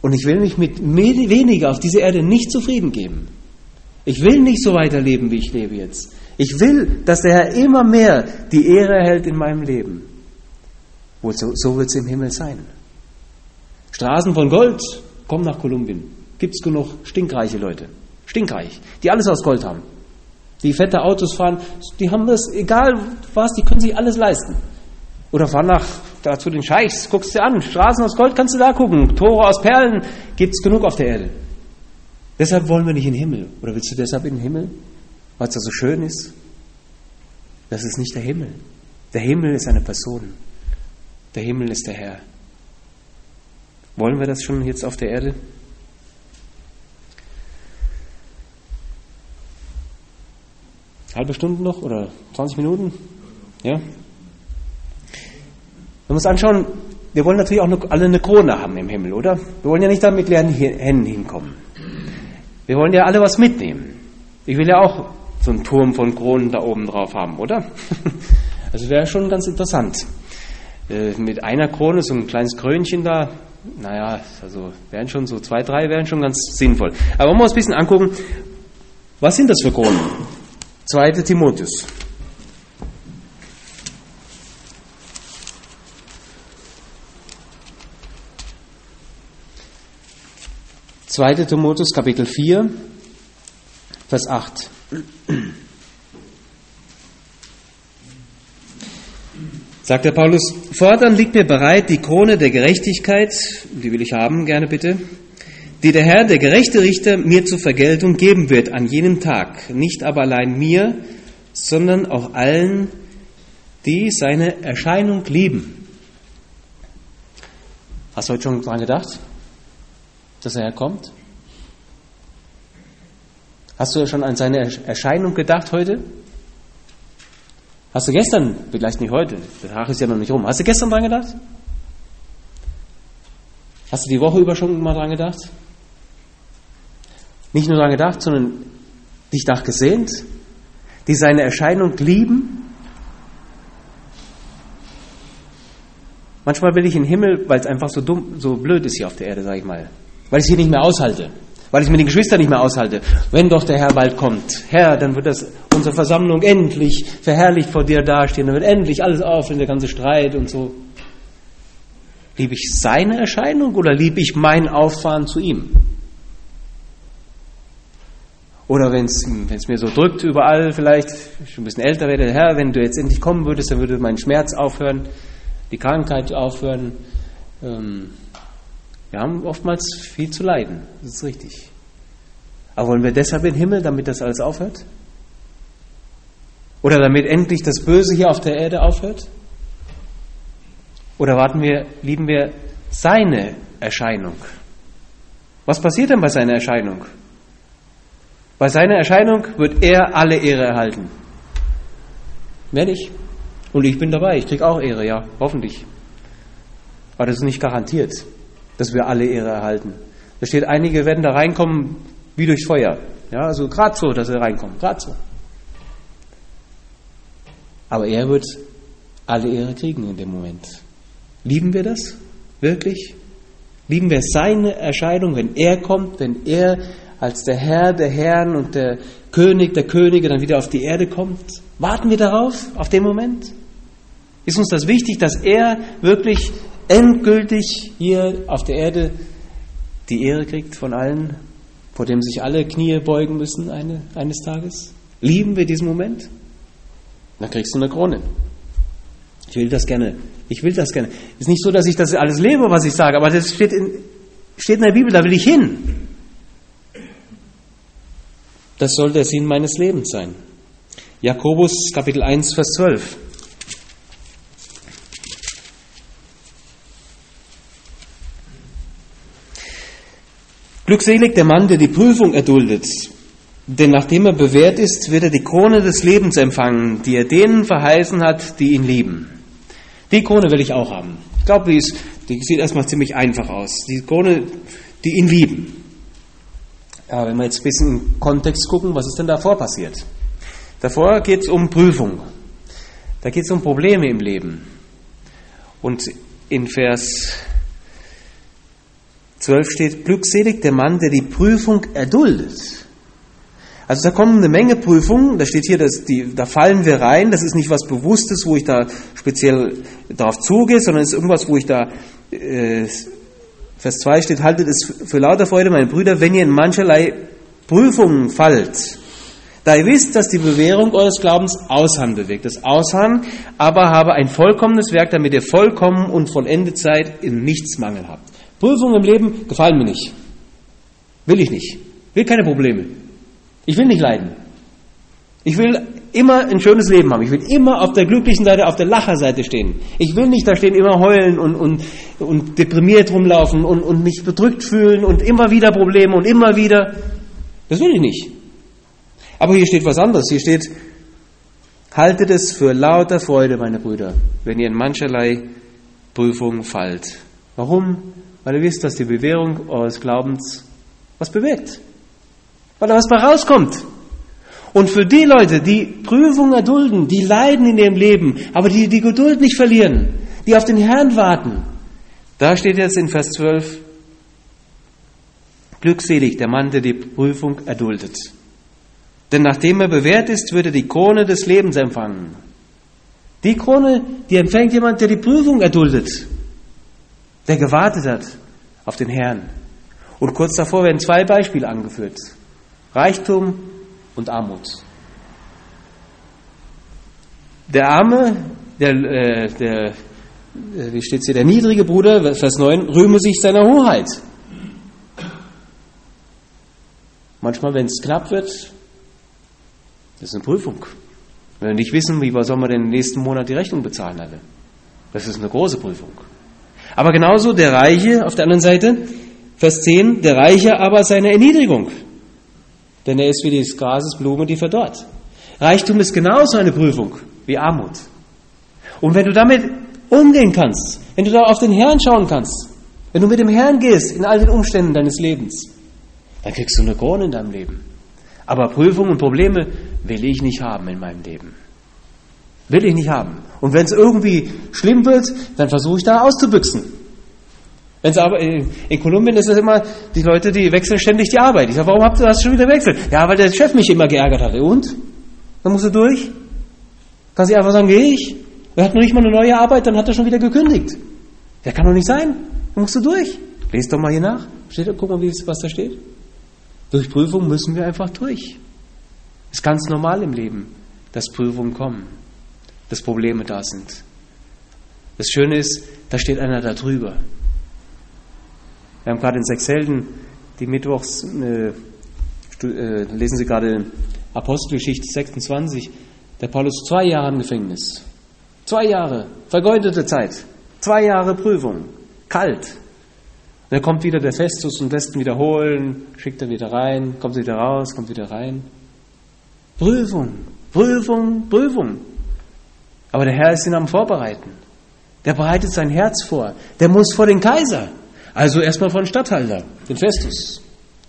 Und ich will mich mit weniger auf dieser Erde nicht zufrieden geben. Ich will nicht so weiterleben, wie ich lebe jetzt. Ich will, dass der Herr immer mehr die Ehre erhält in meinem Leben. Und so, so wird es im Himmel sein. Straßen von Gold, komm nach Kolumbien. Gibt es genug stinkreiche Leute. Stinkreich, die alles aus Gold haben. Die fette Autos fahren, die haben das, egal was, die können sich alles leisten. Oder fahr nach, da zu den Scheichs, guckst dir an, Straßen aus Gold, kannst du da gucken, Tore aus Perlen, gibt es genug auf der Erde. Deshalb wollen wir nicht in den Himmel. Oder willst du deshalb in den Himmel? Weil es da so schön ist? Das ist nicht der Himmel. Der Himmel ist eine Person. Der Himmel ist der Herr. Wollen wir das schon jetzt auf der Erde? Halbe Stunde noch oder zwanzig Minuten? Ja? Wir müssen anschauen, wir wollen natürlich auch alle eine Krone haben im Himmel, oder? Wir wollen ja nicht da mit leeren Händen hinkommen. Wir wollen ja alle was mitnehmen. Ich will ja auch so einen Turm von Kronen da oben drauf haben, oder? Also wäre schon ganz interessant. Äh, mit einer Krone, so ein kleines Krönchen da, naja, also wären schon so zwei, drei, wären schon ganz sinnvoll. Aber wollen wir uns ein bisschen angucken, was sind das für Kronen? zweiter Timotheus. zweiter Timotheus, Kapitel vier, Vers acht. Sagt der Paulus, fortan liegt mir bereit die Krone der Gerechtigkeit, die will ich haben, gerne bitte, die der Herr, der gerechte Richter, mir zur Vergeltung geben wird an jenem Tag, nicht aber allein mir, sondern auch allen, die seine Erscheinung lieben. Hast du heute schon dran gedacht, dass er herkommt? Hast du schon an seine Erscheinung gedacht heute? Hast du gestern, vielleicht nicht heute, der Tag ist ja noch nicht rum, hast du gestern dran gedacht? Hast du die Woche über schon mal dran gedacht? Nicht nur dran gedacht, sondern dich danach gesehnt, die seine Erscheinung lieben. Manchmal will ich in den Himmel, weil es einfach so dumm, so blöd ist hier auf der Erde, sage ich mal. Weil ich es hier nicht mehr aushalte. Weil ich mit den Geschwistern nicht mehr aushalte. Wenn doch der Herr bald kommt, Herr, dann wird das unsere Versammlung endlich verherrlicht vor dir dastehen. Dann wird endlich alles aufhören, der ganze Streit und so. Liebe ich seine Erscheinung oder liebe ich mein Auffahren zu ihm? Oder wenn es mir so drückt überall, vielleicht, ich schon ein bisschen älter werde, Herr, wenn du jetzt endlich kommen würdest, dann würde mein Schmerz aufhören, die Krankheit aufhören. Ähm, wir haben oftmals viel zu leiden, das ist richtig. Aber wollen wir deshalb in den Himmel, damit das alles aufhört? Oder damit endlich das Böse hier auf der Erde aufhört? Oder warten wir, lieben wir seine Erscheinung? Was passiert denn bei seiner Erscheinung? Bei seiner Erscheinung wird er alle Ehre erhalten. Mehr nicht. Und ich bin dabei, ich kriege auch Ehre, ja, hoffentlich. Aber das ist nicht garantiert, dass wir alle Ehre erhalten. Da steht, einige werden da reinkommen wie durchs Feuer. Ja, also gerade so, dass sie reinkommen, gerade so. Aber er wird alle Ehre kriegen in dem Moment. Lieben wir das? Wirklich? Lieben wir seine Erscheinung, wenn er kommt, wenn er als der Herr der Herren und der König der Könige dann wieder auf die Erde kommt? Warten wir darauf, auf den Moment? Ist uns das wichtig, dass er wirklich endgültig hier auf der Erde die Ehre kriegt von allen, vor dem sich alle Knie beugen müssen eine, eines Tages? Lieben wir diesen Moment? Dann kriegst du eine Krone. Ich will das gerne. Ich will das gerne. Ist nicht so, dass ich das alles lebe, was ich sage, aber das steht in, steht in der Bibel, da will ich hin. Das soll der Sinn meines Lebens sein. Jakobus Kapitel eins, Vers zwölf. Glückselig der Mann, der die Prüfung erduldet, denn nachdem er bewährt ist, wird er die Krone des Lebens empfangen, die er denen verheißen hat, die ihn lieben. Die Krone will ich auch haben. Ich glaube, die, ist, die sieht erstmal ziemlich einfach aus. Die Krone, die ihn lieben. Aber wenn wir jetzt ein bisschen im Kontext gucken, was ist denn davor passiert? Davor geht es um Prüfung. Da geht es um Probleme im Leben. Und in Vers zwölf steht, glückselig der Mann, der die Prüfung erduldet. Also da kommen eine Menge Prüfungen, da steht hier, dass die, da fallen wir rein, das ist nicht was Bewusstes, wo ich da speziell darauf zugehe, sondern es ist irgendwas, wo ich da, äh, Vers zwei steht, haltet es für lauter Freude, meine Brüder, wenn ihr in mancherlei Prüfungen fallt, da ihr wisst, dass die Bewährung eures Glaubens Ausharren bewirkt. Das Ausharren aber habe ein vollkommenes Werk, damit ihr vollkommen und vollendet seid, in nichts Mangel habt. Prüfungen im Leben gefallen mir nicht. Will ich nicht. Will keine Probleme. Ich will nicht leiden. Ich will immer ein schönes Leben haben. Ich will immer auf der glücklichen Seite, auf der Lacherseite stehen. Ich will nicht da stehen, immer heulen und, und, und deprimiert rumlaufen und, und mich bedrückt fühlen und immer wieder Probleme und immer wieder. Das will ich nicht. Aber hier steht was anderes. Hier steht, haltet es für lauter Freude, meine Brüder, wenn ihr in mancherlei Prüfungen fallt. Warum? Weil ihr wisst, dass die Bewährung eures Glaubens was bewirkt. Weil da was bei rauskommt. Und für die Leute, die Prüfungen erdulden, die leiden in ihrem Leben, aber die die Geduld nicht verlieren, die auf den Herrn warten, da steht jetzt in Vers zwölf, glückselig der Mann, der die Prüfung erduldet. Denn nachdem er bewährt ist, wird er die Krone des Lebens empfangen. Die Krone, die empfängt jemand, der die Prüfung erduldet, der gewartet hat auf den Herrn. Und kurz davor werden zwei Beispiele angeführt. Reichtum und Armut. Der Arme, der, äh, der äh, wie steht's hier, der niedrige Bruder, Vers neun, rühme sich seiner Hoheit. Manchmal, wenn es knapp wird, das ist eine Prüfung. Wenn wir nicht wissen, wie soll man denn im nächsten Monat die Rechnung bezahlen alle. Das ist eine große Prüfung. Aber genauso der Reiche, auf der anderen Seite, Vers zehn, der Reiche aber seine Erniedrigung. Denn er ist wie des Grases Blume, die verdorrt. Reichtum ist genauso eine Prüfung wie Armut. Und wenn du damit umgehen kannst, wenn du da auf den Herrn schauen kannst, wenn du mit dem Herrn gehst in all den Umständen deines Lebens, dann kriegst du eine Krone in deinem Leben. Aber Prüfungen und Probleme will ich nicht haben in meinem Leben. Will ich nicht haben. Und wenn es irgendwie schlimm wird, dann versuche ich da auszubüchsen. Wenn's aber in, in Kolumbien ist es immer, die Leute, die wechseln ständig die Arbeit. Ich sage, warum habt ihr das schon wieder wechselt? Ja, weil der Chef mich immer geärgert hatte. Und? Dann musst du durch. Kannst du einfach sagen, geh ich. Er hat noch nicht mal eine neue Arbeit, dann hat er schon wieder gekündigt. Der kann doch nicht sein. Dann musst du durch. Lest doch mal hier nach. Steht da, guck mal, wie es, was da steht. Durch Prüfungen müssen wir einfach durch. Ist ganz normal im Leben, dass Prüfungen kommen, dass Probleme da sind. Das Schöne ist, da steht einer da drüber. Wir haben gerade in Sechs Helden, die Mittwochs, äh, äh, lesen Sie gerade Apostelgeschichte sechsundzwanzig, der Paulus zwei Jahre im Gefängnis. Zwei Jahre, vergeudete Zeit. Zwei Jahre Prüfung, kalt. Dann kommt wieder der Festus und lässt ihn wiederholen, schickt er wieder rein, kommt wieder raus, kommt wieder rein. Prüfung, Prüfung, Prüfung. Aber der Herr ist ihn am Vorbereiten. Der bereitet sein Herz vor. Der muss vor den Kaiser. Also erstmal vor den Statthalter, den Festus.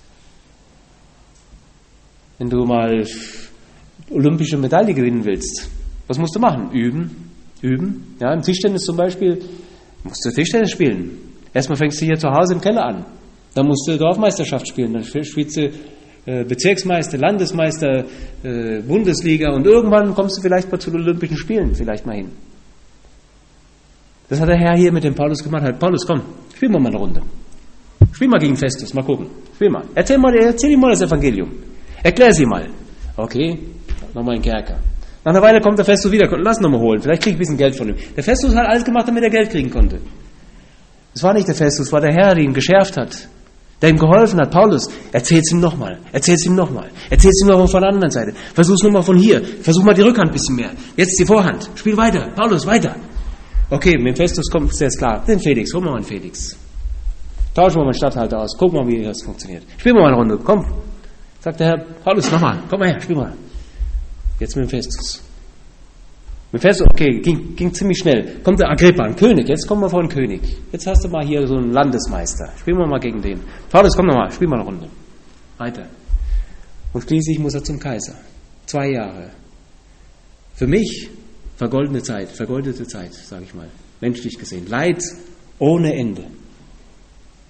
Wenn du mal olympische Medaille gewinnen willst, was musst du machen? Üben, üben. Ja, im Tischtennis zum Beispiel musst du Tischtennis spielen. Erstmal fängst du hier zu Hause im Keller an. Dann musst du Dorfmeisterschaft spielen. Dann spielst du äh, Bezirksmeister, Landesmeister, äh, Bundesliga und irgendwann kommst du vielleicht mal zu den Olympischen Spielen vielleicht mal hin. Das hat der Herr hier mit dem Paulus gemacht. Halt, Paulus, komm, spielen wir mal eine Runde. Spiel mal gegen Festus, mal gucken. Spiel mal. Erzähl mal, erzähl ihm mal das Evangelium. Erklär sie mal. Okay, nochmal in den Kerker. Nach einer Weile kommt der Festus wieder. Lass ihn nochmal holen. Vielleicht krieg ich ein bisschen Geld von ihm. Der Festus hat alles gemacht, damit er Geld kriegen konnte. Es war nicht der Festus, es war der Herr, der ihn geschärft hat, der ihm geholfen hat. Paulus, erzähl's ihm nochmal, erzähl's ihm nochmal, erzähl's ihm nochmal von der anderen Seite. Versuch's nochmal von hier, versuch mal die Rückhand ein bisschen mehr. Jetzt die Vorhand, spiel weiter, Paulus, weiter. Okay, mit dem Festus kommt es jetzt klar. Den Felix, hol mal einen Felix. Tauschen wir mal den Stadthalter aus, guck mal, wie das funktioniert. Spiel mal eine Runde, komm. Sagt der Herr, Paulus, nochmal, komm mal her, spiel mal. Jetzt mit dem Festus. Mit Festus, okay, ging, ging ziemlich schnell. Kommt der Agrippa, ein König, jetzt kommen wir vor den König. Jetzt hast du mal hier so einen Landesmeister. Spielen wir mal gegen den. Paulus, komm nochmal, spiel mal eine Runde. Weiter. Und schließlich muss er zum Kaiser. Zwei Jahre. Für mich vergoldene Zeit, vergoldete Zeit, sage ich mal. Menschlich gesehen. Leid ohne Ende.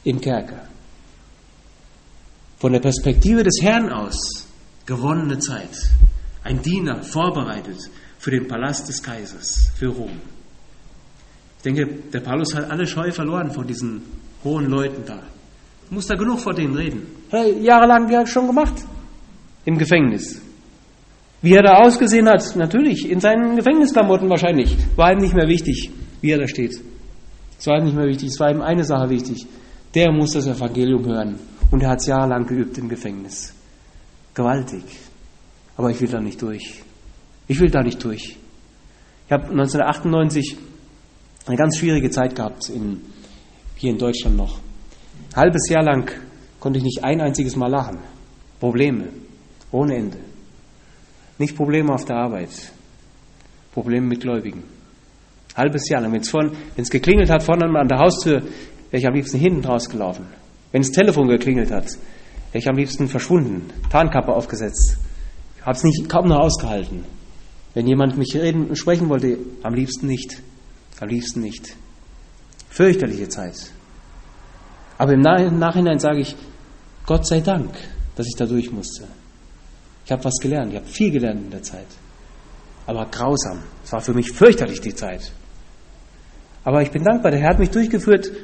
im Kerker. Von der Perspektive des Herrn aus gewonnene Zeit. Ein Diener, vorbereitet für den Palast des Kaisers, für Rom. Ich denke, der Paulus hat alle Scheu verloren vor diesen hohen Leuten da. Muss da genug vor denen reden. Hat er jahrelang ja schon gemacht. Im Gefängnis. Wie er da ausgesehen hat, natürlich, in seinen Gefängnisklamotten wahrscheinlich. War ihm nicht mehr wichtig, wie er da steht. Es war ihm nicht mehr wichtig, es war ihm eine Sache wichtig. Der muss das Evangelium hören. Und er hat es jahrelang geübt im Gefängnis. Gewaltig. Aber ich will da nicht durch. Ich will da nicht durch. Ich habe neunzehnhundertachtundneunzig eine ganz schwierige Zeit gehabt, in, hier in Deutschland noch. Ein halbes Jahr lang konnte ich nicht ein einziges Mal lachen. Probleme. Ohne Ende. Nicht Probleme auf der Arbeit. Probleme mit Gläubigen. Halbes Jahr lang. Wenn es geklingelt hat vorne an der Haustür, wäre ich am liebsten hinten rausgelaufen. Wenn das Telefon geklingelt hat, wäre ich am liebsten verschwunden. Tarnkappe aufgesetzt. Ich habe es nicht, kaum noch ausgehalten. Wenn jemand mich reden, sprechen wollte, am liebsten nicht. Am liebsten nicht. Fürchterliche Zeit. Aber im Nachhinein sage ich, Gott sei Dank, dass ich da durch musste. Ich habe was gelernt, ich habe viel gelernt in der Zeit. Aber grausam. Es war für mich fürchterlich, die Zeit. Aber ich bin dankbar, der Herr hat mich durchgeführt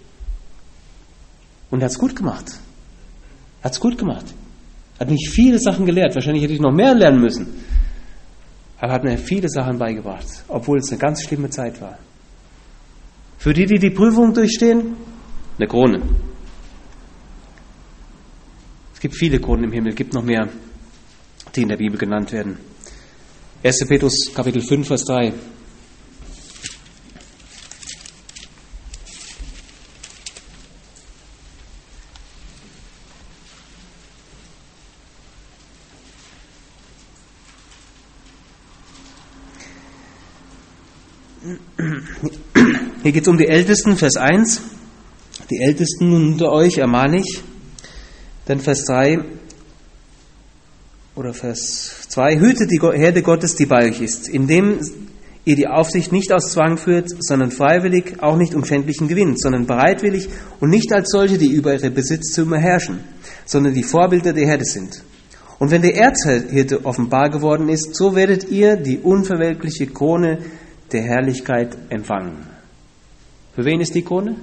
und er hat es gut gemacht. Er hat es gut gemacht. Hat mich viele Sachen gelehrt. Wahrscheinlich hätte ich noch mehr lernen müssen. Aber hat mir viele Sachen beigebracht, obwohl es eine ganz schlimme Zeit war. Für die, die die Prüfung durchstehen, eine Krone. Es gibt viele Kronen im Himmel, es gibt noch mehr, die in der Bibel genannt werden. erster Petrus Kapitel fünf, Vers drei. Hier geht es um die Ältesten, Vers eins. Die Ältesten unter euch ermahne ich. Dann Vers drei oder Vers zwei. Hütet die Herde Gottes, die bei euch ist, indem ihr die Aufsicht nicht aus Zwang führt, sondern freiwillig, auch nicht um schändlichen Gewinn, sondern bereitwillig und nicht als solche, die über ihre Besitztümer herrschen, sondern die Vorbilder der Herde sind. Und wenn der Erzhirte offenbar geworden ist, so werdet ihr die unverwelkliche Krone der Herrlichkeit empfangen. Für wen ist die Krone?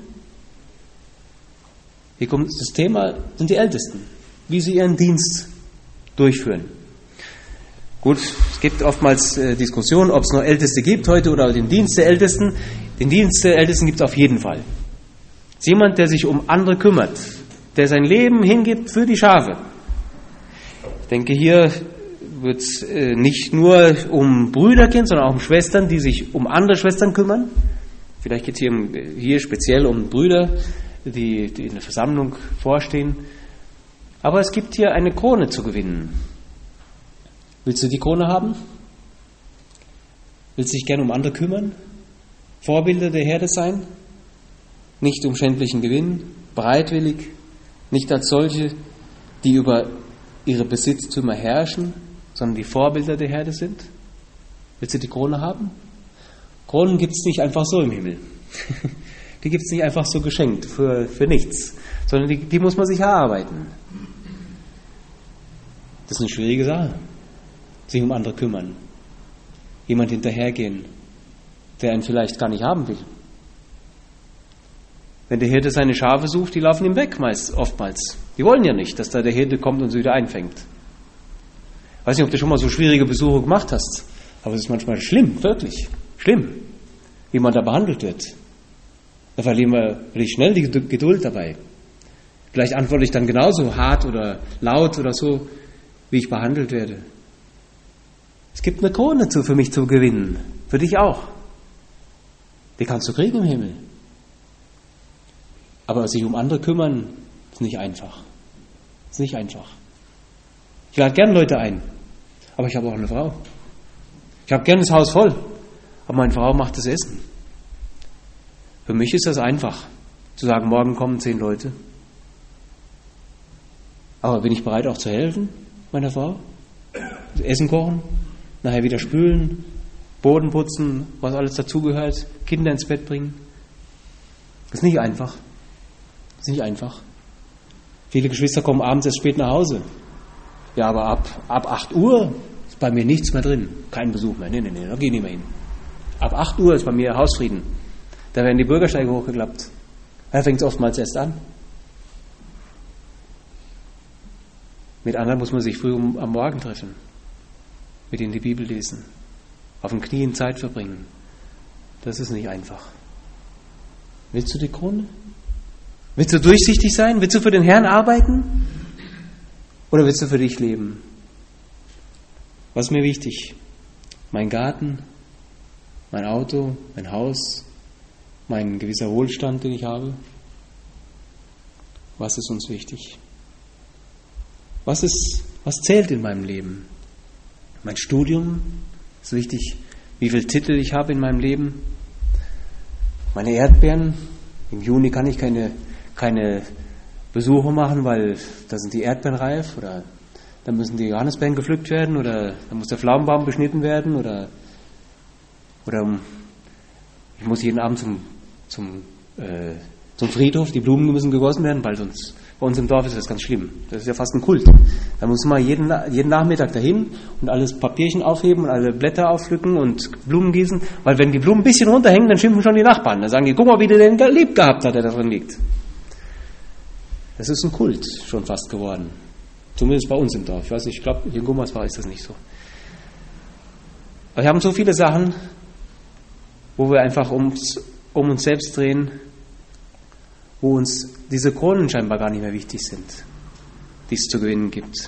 Hier kommt das Thema, sind die Ältesten, wie sie ihren Dienst durchführen. Gut, es gibt oftmals äh, Diskussionen, ob es noch Älteste gibt heute oder den Dienst der Ältesten. Den Dienst der Ältesten gibt es auf jeden Fall. Es ist jemand, der sich um andere kümmert, der sein Leben hingibt für die Schafe. Ich denke, hier wird es äh, nicht nur um Brüder gehen, sondern auch um Schwestern, die sich um andere Schwestern kümmern. Vielleicht geht es hier, um, hier speziell um Brüder, die, die in der Versammlung vorstehen. Aber es gibt hier eine Krone zu gewinnen. Willst du die Krone haben? Willst du dich gerne um andere kümmern? Vorbilder der Herde sein? Nicht um schändlichen Gewinn, bereitwillig, nicht als solche, die über ihre Besitztümer herrschen, sondern die Vorbilder der Herde sind? Willst du die Krone haben? Kronen gibt es nicht einfach so im Himmel. Die gibt es nicht einfach so geschenkt für, für nichts, sondern die, die muss man sich erarbeiten. Das ist eine schwierige Sache, sich um andere kümmern, jemand hinterhergehen, der einen vielleicht gar nicht haben will. Wenn der Hirte seine Schafe sucht, die laufen ihm weg meist, oftmals. Die wollen ja nicht, dass da der Hirte kommt und sie wieder einfängt. Ich weiß nicht, ob du schon mal so schwierige Besuche gemacht hast, aber es ist manchmal schlimm, wirklich schlimm, wie man da behandelt wird. Da verlieren wir wirklich schnell die Geduld dabei. Vielleicht antworte ich dann genauso hart oder laut oder so, wie ich behandelt werde. Es gibt eine Krone zu, für mich zu gewinnen. Für dich auch. Die kannst du kriegen im Himmel. Aber sich um andere kümmern, ist nicht einfach. Ist nicht einfach. Ich lade gern Leute ein. Aber ich habe auch eine Frau. Ich habe gern das Haus voll. Aber meine Frau macht das Essen. Für mich ist das einfach, zu sagen, morgen kommen zehn Leute. Aber bin ich bereit auch zu helfen, meiner Frau? Essen kochen, nachher wieder spülen, Boden putzen, was alles dazugehört, Kinder ins Bett bringen. Das ist nicht einfach. Ist nicht einfach. Viele Geschwister kommen abends erst spät nach Hause. Ja, aber ab, ab acht Uhr ist bei mir nichts mehr drin. Kein Besuch mehr. Nee, nee, nee, da gehe ich nicht mehr hin. Ab acht Uhr ist bei mir Hausfrieden. Da werden die Bürgersteige hochgeklappt. Da fängt es oftmals erst an. Mit anderen muss man sich früh um, am Morgen treffen. Mit ihnen die Bibel lesen. Auf den Knien Zeit verbringen. Das ist nicht einfach. Willst du die Krone? Willst du durchsichtig sein? Willst du für den Herrn arbeiten? Oder willst du für dich leben? Was ist mir wichtig? Mein Garten, mein Auto, mein Haus, mein gewisser Wohlstand, den ich habe? Was ist uns wichtig? Was ist, was zählt in meinem Leben? Mein Studium ist wichtig, wie viele Titel ich habe in meinem Leben. Meine Erdbeeren, im Juni kann ich keine, keine Besuche machen, weil da sind die Erdbeeren reif oder dann müssen die Johannisbeeren gepflückt werden oder dann muss der Pflaumenbaum beschnitten werden oder, oder ich muss jeden Abend zum, zum, äh, zum Friedhof, die Blumen müssen gegossen werden, weil sonst bei uns im Dorf ist das ganz schlimm. Das ist ja fast ein Kult. Da muss man jeden, jeden Nachmittag dahin und alles Papierchen aufheben und alle Blätter aufpflücken und Blumen gießen, weil wenn die Blumen ein bisschen runterhängen, dann schimpfen schon die Nachbarn. Dann sagen die, guck mal, wie der den lieb gehabt hat, der da drin liegt. Das ist ein Kult schon fast geworden. Zumindest bei uns im Dorf. Ich weiß nicht, ich glaube, in Gummersbach ist das nicht so. Aber wir haben so viele Sachen, wo wir einfach ums, um uns selbst drehen, wo uns diese Kronen scheinbar gar nicht mehr wichtig sind, die es zu gewinnen gibt.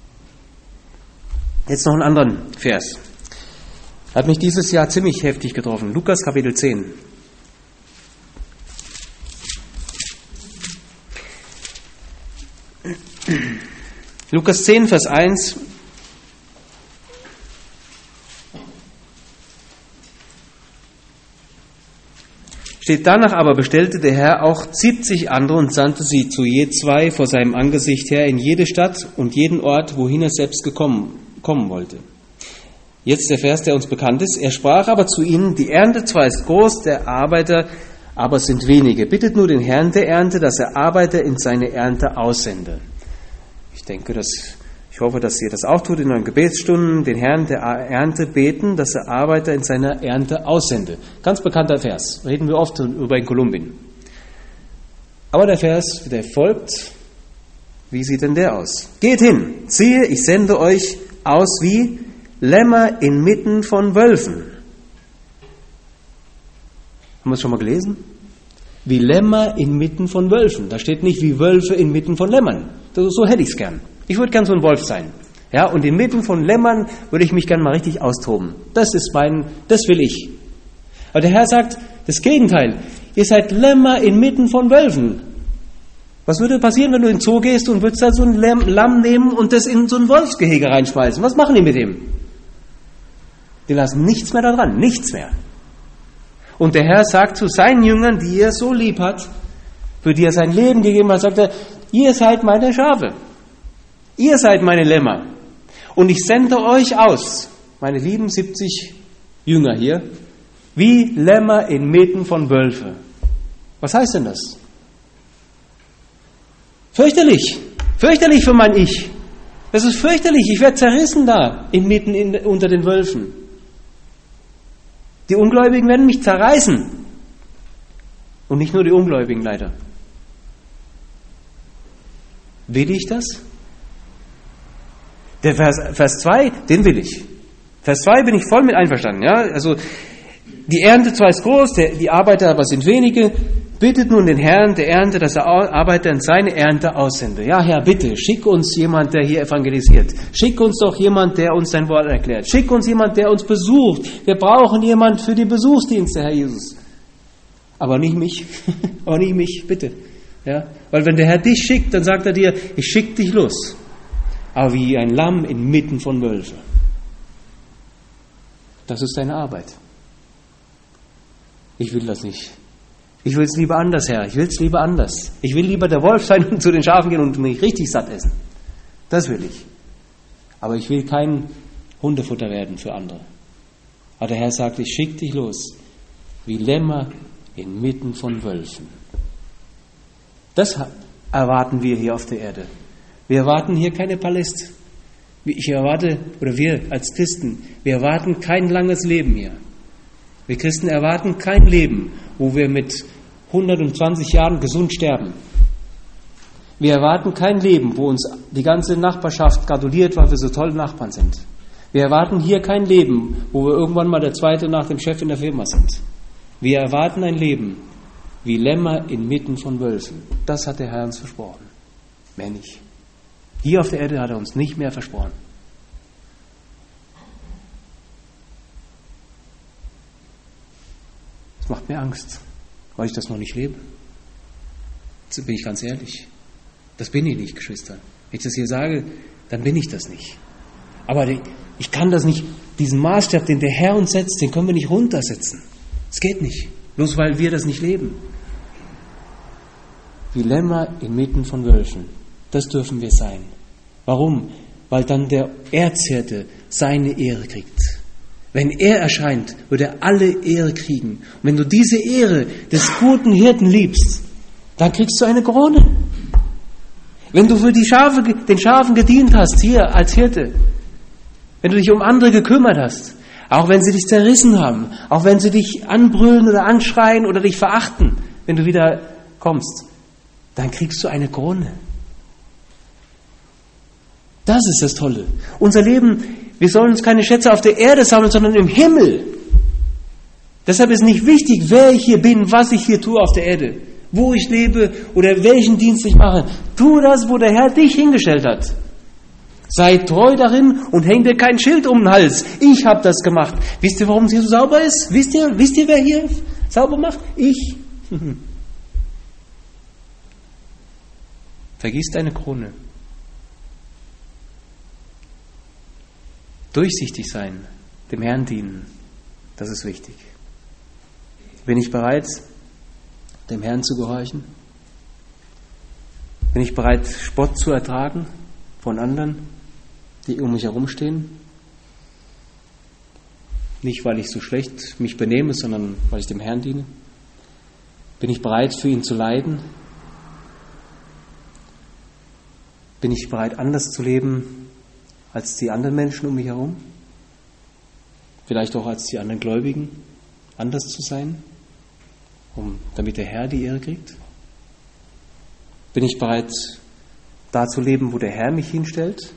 Jetzt noch einen anderen Vers. Hat mich dieses Jahr ziemlich heftig getroffen. Lukas Kapitel zehn. Lukas zehn, Vers eins. Steht, danach aber bestellte der Herr auch siebzig andere und sandte sie zu je zwei vor seinem Angesicht her in jede Stadt und jeden Ort, wohin er selbst gekommen, kommen wollte. Jetzt der Vers, der uns bekannt ist. Er sprach aber zu ihnen, die Ernte zwar ist groß, der Arbeiter aber es sind wenige. Bittet nur den Herrn der Ernte, dass er Arbeiter in seine Ernte aussende. Ich denke, dass, ich hoffe, dass ihr das auch tut in euren Gebetsstunden, den Herrn der Ernte beten, dass er Arbeiter in seiner Ernte aussende. Ganz bekannter Vers, reden wir oft über in Kolumbien. Aber der Vers, der folgt, wie sieht denn der aus? Geht hin, siehe, ich sende euch aus wie Lämmer inmitten von Wölfen. Haben wir es schon mal gelesen? Wie Lämmer inmitten von Wölfen. Da steht nicht wie Wölfe inmitten von Lämmern. So, so hätte ich es gern. Ich würde gern so ein Wolf sein. Ja, und inmitten von Lämmern würde ich mich gern mal richtig austoben. Das ist mein, das will ich. Aber der Herr sagt das Gegenteil. Ihr seid Lämmer inmitten von Wölfen. Was würde passieren, wenn du in den Zoo gehst und würdest da so ein Lamm, Lamm nehmen und das in so ein Wolfsgehege reinschmeißen? Was machen die mit dem? Die lassen nichts mehr da dran, nichts mehr. Und der Herr sagt zu seinen Jüngern, die er so lieb hat, für die er sein Leben gegeben hat, sagt er, ihr seid meine Schafe. Ihr seid meine Lämmer. Und ich sende euch aus, meine lieben siebzig Jünger hier, wie Lämmer inmitten von Wölfe. Was heißt denn das? Fürchterlich. Fürchterlich für mein Ich. Das ist fürchterlich. Ich werde zerrissen da, inmitten in, unter den Wölfen. Die Ungläubigen werden mich zerreißen. Und nicht nur die Ungläubigen leider. Will ich das? Der Vers, Vers zwei, den will ich. Vers zwei bin ich voll mit einverstanden. Ja? Also die Ernte zwar ist groß, der, die Arbeiter aber sind wenige. Bittet nun den Herrn der Ernte, dass er Arbeiter in seine Ernte aussende. Ja, Herr, bitte, schick uns jemand, der hier evangelisiert. Schick uns doch jemand, der uns dein Wort erklärt. Schick uns jemand, der uns besucht. Wir brauchen jemand für die Besuchsdienste, Herr Jesus. Aber nicht mich. Aber nicht mich, bitte. Ja? Weil wenn der Herr dich schickt, dann sagt er dir, ich schicke dich los. Aber wie ein Lamm inmitten von Wölfen. Das ist deine Arbeit. Ich will das nicht. Ich will es lieber anders, Herr. Ich will es lieber anders. Ich will lieber der Wolf sein und zu den Schafen gehen und mich richtig satt essen. Das will ich. Aber ich will kein Hundefutter werden für andere. Aber der Herr sagt, ich schicke dich los, wie Lämmer inmitten von Wölfen. Das erwarten wir hier auf der Erde. Wir erwarten hier keine Paläste. Ich erwarte, oder wir als Christen, wir erwarten kein langes Leben hier. Wir Christen erwarten kein Leben, wo wir mit hundertzwanzig Jahren gesund sterben. Wir erwarten kein Leben, wo uns die ganze Nachbarschaft gratuliert, weil wir so tolle Nachbarn sind. Wir erwarten hier kein Leben, wo wir irgendwann mal der Zweite nach dem Chef in der Firma sind. Wir erwarten ein Leben wie Lämmer inmitten von Wölfen. Das hat der Herr uns versprochen. Mehr nicht. Hier auf der Erde hat er uns nicht mehr versprochen. Das macht mir Angst, weil ich das noch nicht lebe. Jetzt bin ich ganz ehrlich. Das bin ich nicht, Geschwister. Wenn ich das hier sage, dann bin ich das nicht. Aber ich kann das nicht, diesen Maßstab, den der Herr uns setzt, den können wir nicht runtersetzen. Es geht nicht, bloß weil wir das nicht leben. Wie Lämmer inmitten von Wölfen, das dürfen wir sein. Warum? Weil dann der Erzhirte seine Ehre kriegt. Wenn er erscheint, wird er alle Ehre kriegen. Und wenn du diese Ehre des guten Hirten liebst, dann kriegst du eine Krone. Wenn du für die Schafe, den Schafen gedient hast, hier als Hirte, wenn du dich um andere gekümmert hast, auch wenn sie dich zerrissen haben, auch wenn sie dich anbrüllen oder anschreien oder dich verachten, wenn du wieder kommst, dann kriegst du eine Krone. Das ist das Tolle. Unser Leben, wir sollen uns keine Schätze auf der Erde sammeln, sondern im Himmel. Deshalb ist nicht wichtig, wer ich hier bin, was ich hier tue auf der Erde, wo ich lebe oder welchen Dienst ich mache. Tu das, wo der Herr dich hingestellt hat. Sei treu darin und häng dir kein Schild um den Hals. Ich habe das gemacht. Wisst ihr, warum es hier so sauber ist? Wisst ihr, wisst ihr, wer hier sauber macht? Ich. Vergiss deine Krone. Durchsichtig sein, dem Herrn dienen, das ist wichtig. Bin ich bereit, dem Herrn zu gehorchen? Bin ich bereit, Spott zu ertragen von anderen, die um mich herumstehen? Nicht, weil ich so schlecht mich benehme, sondern weil ich dem Herrn diene. Bin ich bereit, für ihn zu leiden? Bin ich bereit, anders zu leben als die anderen Menschen um mich herum? Vielleicht auch als die anderen Gläubigen, anders zu sein, um, damit der Herr die Ehre kriegt? Bin ich bereit, da zu leben, wo der Herr mich hinstellt?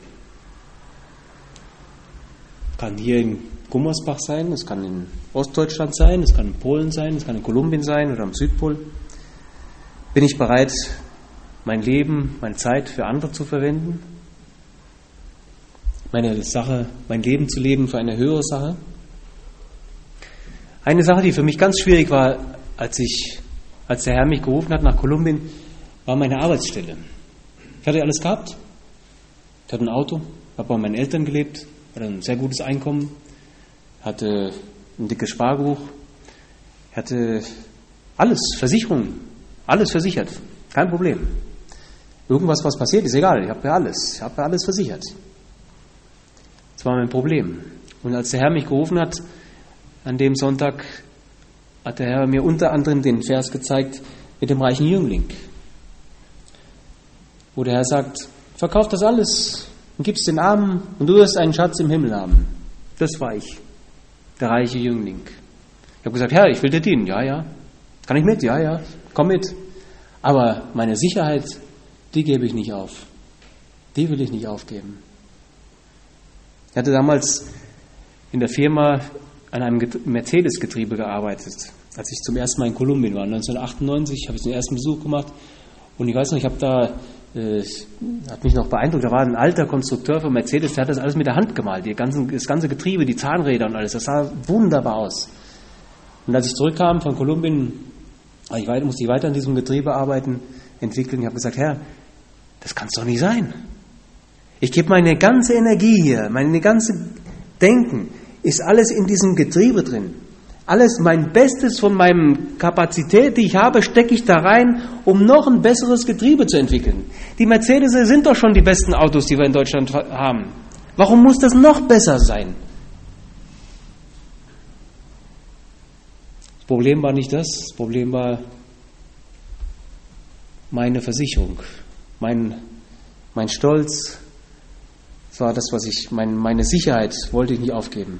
Kann hier in Gummersbach sein, es kann in Ostdeutschland sein, es kann in Polen sein, es kann in Kolumbien sein oder am Südpol. Bin ich bereit, mein Leben, meine Zeit für andere zu verwenden? Meine Sache, mein Leben zu leben für eine höhere Sache? Eine Sache, die für mich ganz schwierig war, als ich, als der Herr mich gerufen hat nach Kolumbien, war meine Arbeitsstelle. Ich hatte alles gehabt. Ich hatte ein Auto, habe bei meinen Eltern gelebt, hatte ein sehr gutes Einkommen, hatte ein dickes Sparbuch, hatte alles, Versicherungen, alles versichert, kein Problem. Irgendwas, was passiert, ist egal, ich habe ja alles, ich habe ja alles versichert. Das war mein Problem. Und als der Herr mich gerufen hat, an dem Sonntag, hat der Herr mir unter anderem den Vers gezeigt mit dem reichen Jüngling, wo der Herr sagt, verkauf das alles und gib es den Armen und du wirst einen Schatz im Himmel haben. Das war ich, der reiche Jüngling. Ich habe gesagt, Herr, ich will dir dienen. Ja, ja. Kann ich mit? Ja, ja. Komm mit. Aber meine Sicherheit, die gebe ich nicht auf. Die will ich nicht aufgeben. Ich hatte damals in der Firma an einem Mercedes-Getriebe gearbeitet, als ich zum ersten Mal in Kolumbien war. neunzehnhundertachtundneunzig habe ich den ersten Besuch gemacht und ich weiß noch, ich habe da, äh, hat mich noch beeindruckt, da war ein alter Konstrukteur von Mercedes, der hat das alles mit der Hand gemalt, die ganzen, das ganze Getriebe, die Zahnräder und alles, das sah wunderbar aus. Und als ich zurückkam von Kolumbien, ich weiter, musste ich weiter an diesem Getriebe arbeiten, entwickeln, ich habe gesagt, Herr, das kann es doch nicht sein. Ich gebe meine ganze Energie hier, meine ganze Denken, ist alles in diesem Getriebe drin. Alles, mein Bestes von meinem Kapazität, die ich habe, stecke ich da rein, um noch ein besseres Getriebe zu entwickeln. Die Mercedes sind doch schon die besten Autos, die wir in Deutschland haben. Warum muss das noch besser sein? Das Problem war nicht das, das Problem war, meine Versicherung, mein, mein Stolz, das war das, was ich, mein, meine Sicherheit wollte ich nicht aufgeben.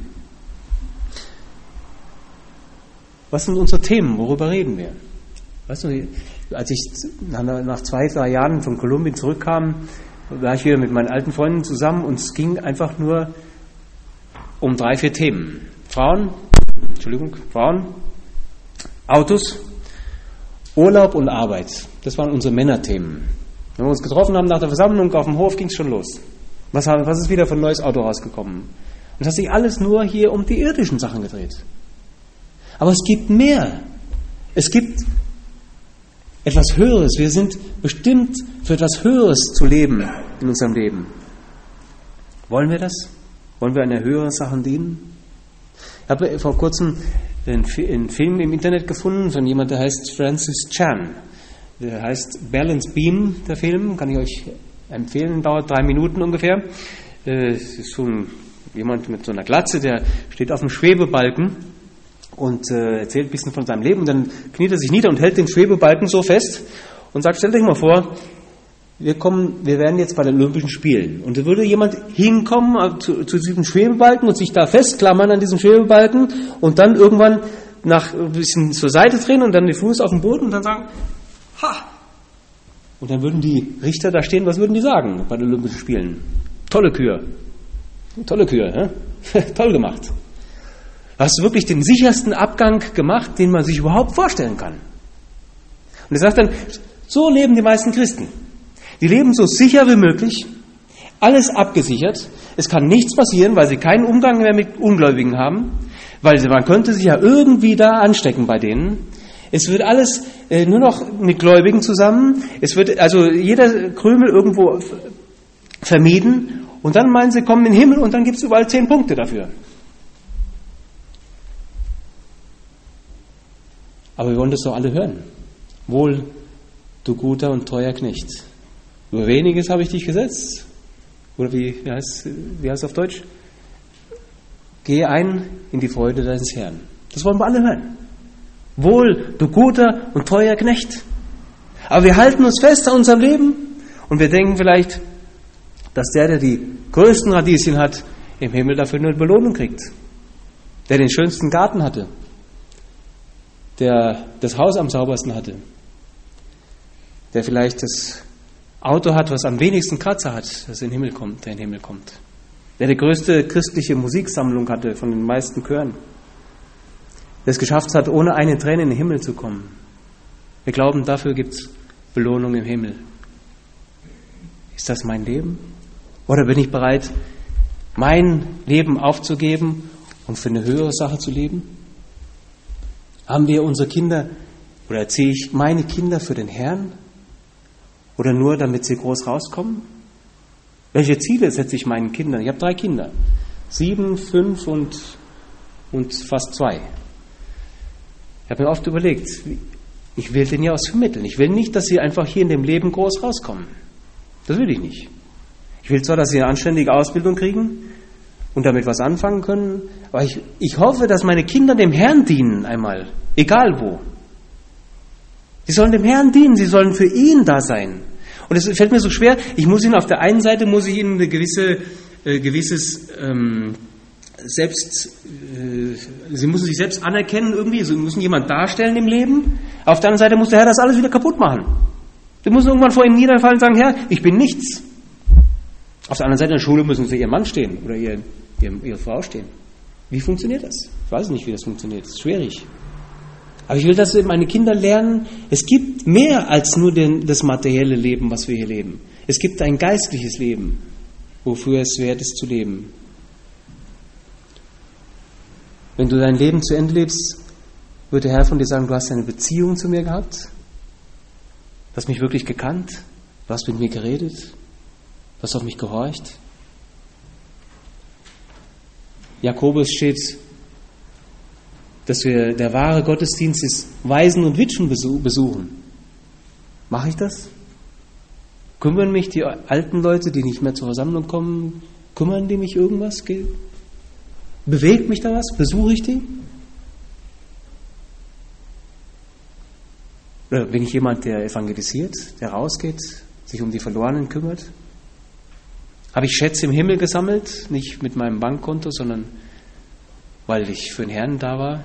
Was sind unsere Themen? Worüber reden wir? Weißt du, als ich nach zwei, drei Jahren von Kolumbien zurückkam, war ich wieder mit meinen alten Freunden zusammen und es ging einfach nur um drei, vier Themen. Frauen, Entschuldigung, Frauen, Autos, Urlaub und Arbeit. Das waren unsere Männerthemen. Wenn wir uns getroffen haben nach der Versammlung auf dem Hof, ging es schon los. Was, was ist wieder für ein neues Auto rausgekommen? Und das hat sich alles nur hier um die irdischen Sachen gedreht. Aber es gibt mehr. Es gibt etwas Höheres. Wir sind bestimmt für etwas Höheres zu leben in unserem Leben. Wollen wir das? Wollen wir einer höheren Sache dienen? Ich habe vor kurzem einen Film im Internet gefunden von jemandem, der heißt Francis Chan. Der heißt Balance Beam, der Film. Kann ich euch empfehlen. Dauert drei Minuten ungefähr. Es ist so ein, jemand mit so einer Glatze, der steht auf dem Schwebebalken und äh, erzählt ein bisschen von seinem Leben. Und dann kniet er sich nieder und hält den Schwebebalken so fest und sagt, stellt euch mal vor, wir kommen, wir werden jetzt bei den Olympischen Spielen. Und da würde jemand hinkommen zu, zu diesem Schwebebalken und sich da festklammern an diesem Schwebebalken und dann irgendwann nach ein bisschen zur Seite drehen und dann den Fuß auf den Boden und dann sagen, ha! Und dann würden die Richter da stehen, was würden die sagen bei den Olympischen Spielen? Tolle Kür. Tolle Kür, ja? Toll gemacht. Hast du wirklich den sichersten Abgang gemacht, den man sich überhaupt vorstellen kann? Und er sagt dann, so leben die meisten Christen. Die leben so sicher wie möglich, alles abgesichert. Es kann nichts passieren, weil sie keinen Umgang mehr mit Ungläubigen haben, weil man könnte sich ja irgendwie da anstecken bei denen. Es wird alles äh, nur noch mit Gläubigen zusammen. Es wird also jeder Krümel irgendwo vermieden. Und dann meinen sie, kommen in den Himmel und dann gibt es überall zehn Punkte dafür. Aber wir wollen das doch alle hören. Wohl, du guter und treuer Knecht. Über weniges habe ich dich gesetzt. Oder wie, wie heißt wie heißt es auf Deutsch? Gehe ein in die Freude deines Herrn. Das wollen wir alle hören. Wohl, du guter und treuer Knecht. Aber wir halten uns fest an unserem Leben und wir denken vielleicht, dass der, der die größten Radieschen hat, im Himmel dafür nur eine Belohnung kriegt. Der den schönsten Garten hatte. Der das Haus am saubersten hatte. Der vielleicht das Auto hat, was am wenigsten Kratzer hat, das in den Himmel kommt, der in den Himmel kommt. Der die größte christliche Musiksammlung hatte von den meisten Chören. Der es geschafft hat, ohne eine Träne in den Himmel zu kommen. Wir glauben, dafür gibt es Belohnung im Himmel. Ist das mein Leben? Oder bin ich bereit, mein Leben aufzugeben und für eine höhere Sache zu leben? Haben wir unsere Kinder, oder erziehe ich meine Kinder für den Herrn? Oder nur, damit sie groß rauskommen? Welche Ziele setze ich meinen Kindern? Ich habe drei Kinder. Sieben, fünf und, und fast zwei. Ich habe mir oft überlegt, ich will denen ja was vermitteln. Ich will nicht, dass sie einfach hier in dem Leben groß rauskommen. Das will ich nicht. Ich will zwar, dass sie eine anständige Ausbildung kriegen und damit was anfangen können, aber ich, ich hoffe, dass meine Kinder dem Herrn dienen einmal, egal wo. Sie sollen dem Herrn dienen, sie sollen für ihn da sein. Und es fällt mir so schwer, ich muss ihnen auf der einen Seite, muss ich ihnen eine gewisse, äh, gewisses ähm, Selbst, äh, sie müssen sich selbst anerkennen irgendwie, sie müssen jemand darstellen im Leben. Auf der anderen Seite muss der Herr das alles wieder kaputt machen. Sie müssen irgendwann vor ihm niederfallen und sagen, Herr, ich bin nichts. Auf der anderen Seite in der Schule müssen sie ihren Mann stehen oder ihr, ihr, ihre Frau stehen. Wie funktioniert das? Ich weiß nicht, wie das funktioniert. Das ist schwierig. Aber ich will, dass meine Kinder lernen, es gibt mehr als nur den, das materielle Leben, was wir hier leben. Es gibt ein geistliches Leben, wofür es wert ist zu leben. Wenn du dein Leben zu Ende lebst, wird der Herr von dir sagen, du hast eine Beziehung zu mir gehabt, du hast mich wirklich gekannt, du hast mit mir geredet, du hast auf mich gehorcht. Jakobus steht, dass wir der wahre Gottesdienst ist, Waisen und Witwen besuchen. Mache ich das? Kümmern mich die alten Leute, die nicht mehr zur Versammlung kommen, kümmern die mich irgendwas? Bewegt mich da was? Besuche ich die? Oder bin ich jemand, der evangelisiert, der rausgeht, sich um die Verlorenen kümmert? Habe ich Schätze im Himmel gesammelt, nicht mit meinem Bankkonto, sondern weil ich für den Herrn da war?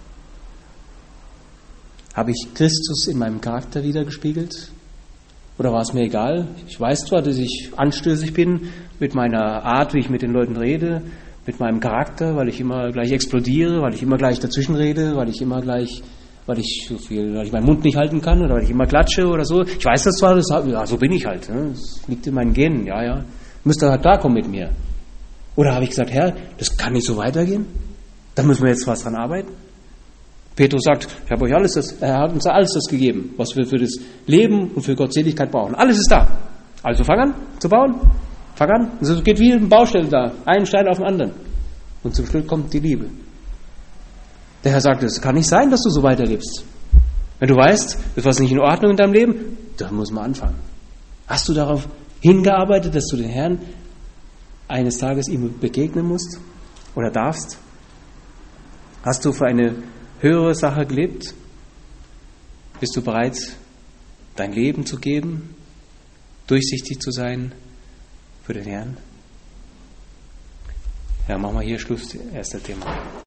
Habe ich Christus in meinem Charakter wiedergespiegelt? Oder war es mir egal? Ich weiß zwar, dass ich anstößig bin mit meiner Art, wie ich mit den Leuten rede, mit meinem Charakter, weil ich immer gleich explodiere, weil ich immer gleich dazwischen rede, weil ich immer gleich, weil ich so viel, weil ich meinen Mund nicht halten kann oder weil ich immer klatsche oder so. Ich weiß das zwar, das, ja, so bin ich halt. Ne? Das liegt in meinen Genen, ja, ja. Müsst ihr halt klarkommen mit mir. Oder habe ich gesagt, Herr, das kann nicht so weitergehen? Da müssen wir jetzt was dran arbeiten. Petrus sagt, ich habe euch alles das, er hat uns alles das gegeben, was wir für das Leben und für Gottseligkeit brauchen. Alles ist da. Also fang an zu bauen. Fang an. Es geht wie eine Baustelle da. Einen Stein auf den anderen. Und zum Schluss kommt die Liebe. Der Herr sagt, es kann nicht sein, dass du so weiterlebst. Wenn du weißt, etwas ist nicht in Ordnung in deinem Leben, dann muss man anfangen. Hast du darauf hingearbeitet, dass du den Herrn eines Tages ihm begegnen musst oder darfst? Hast du für eine höhere Sache gelebt? Bist du bereit, dein Leben zu geben, durchsichtig zu sein für den Herrn? Ja, machen wir hier Schluss, erster Thema.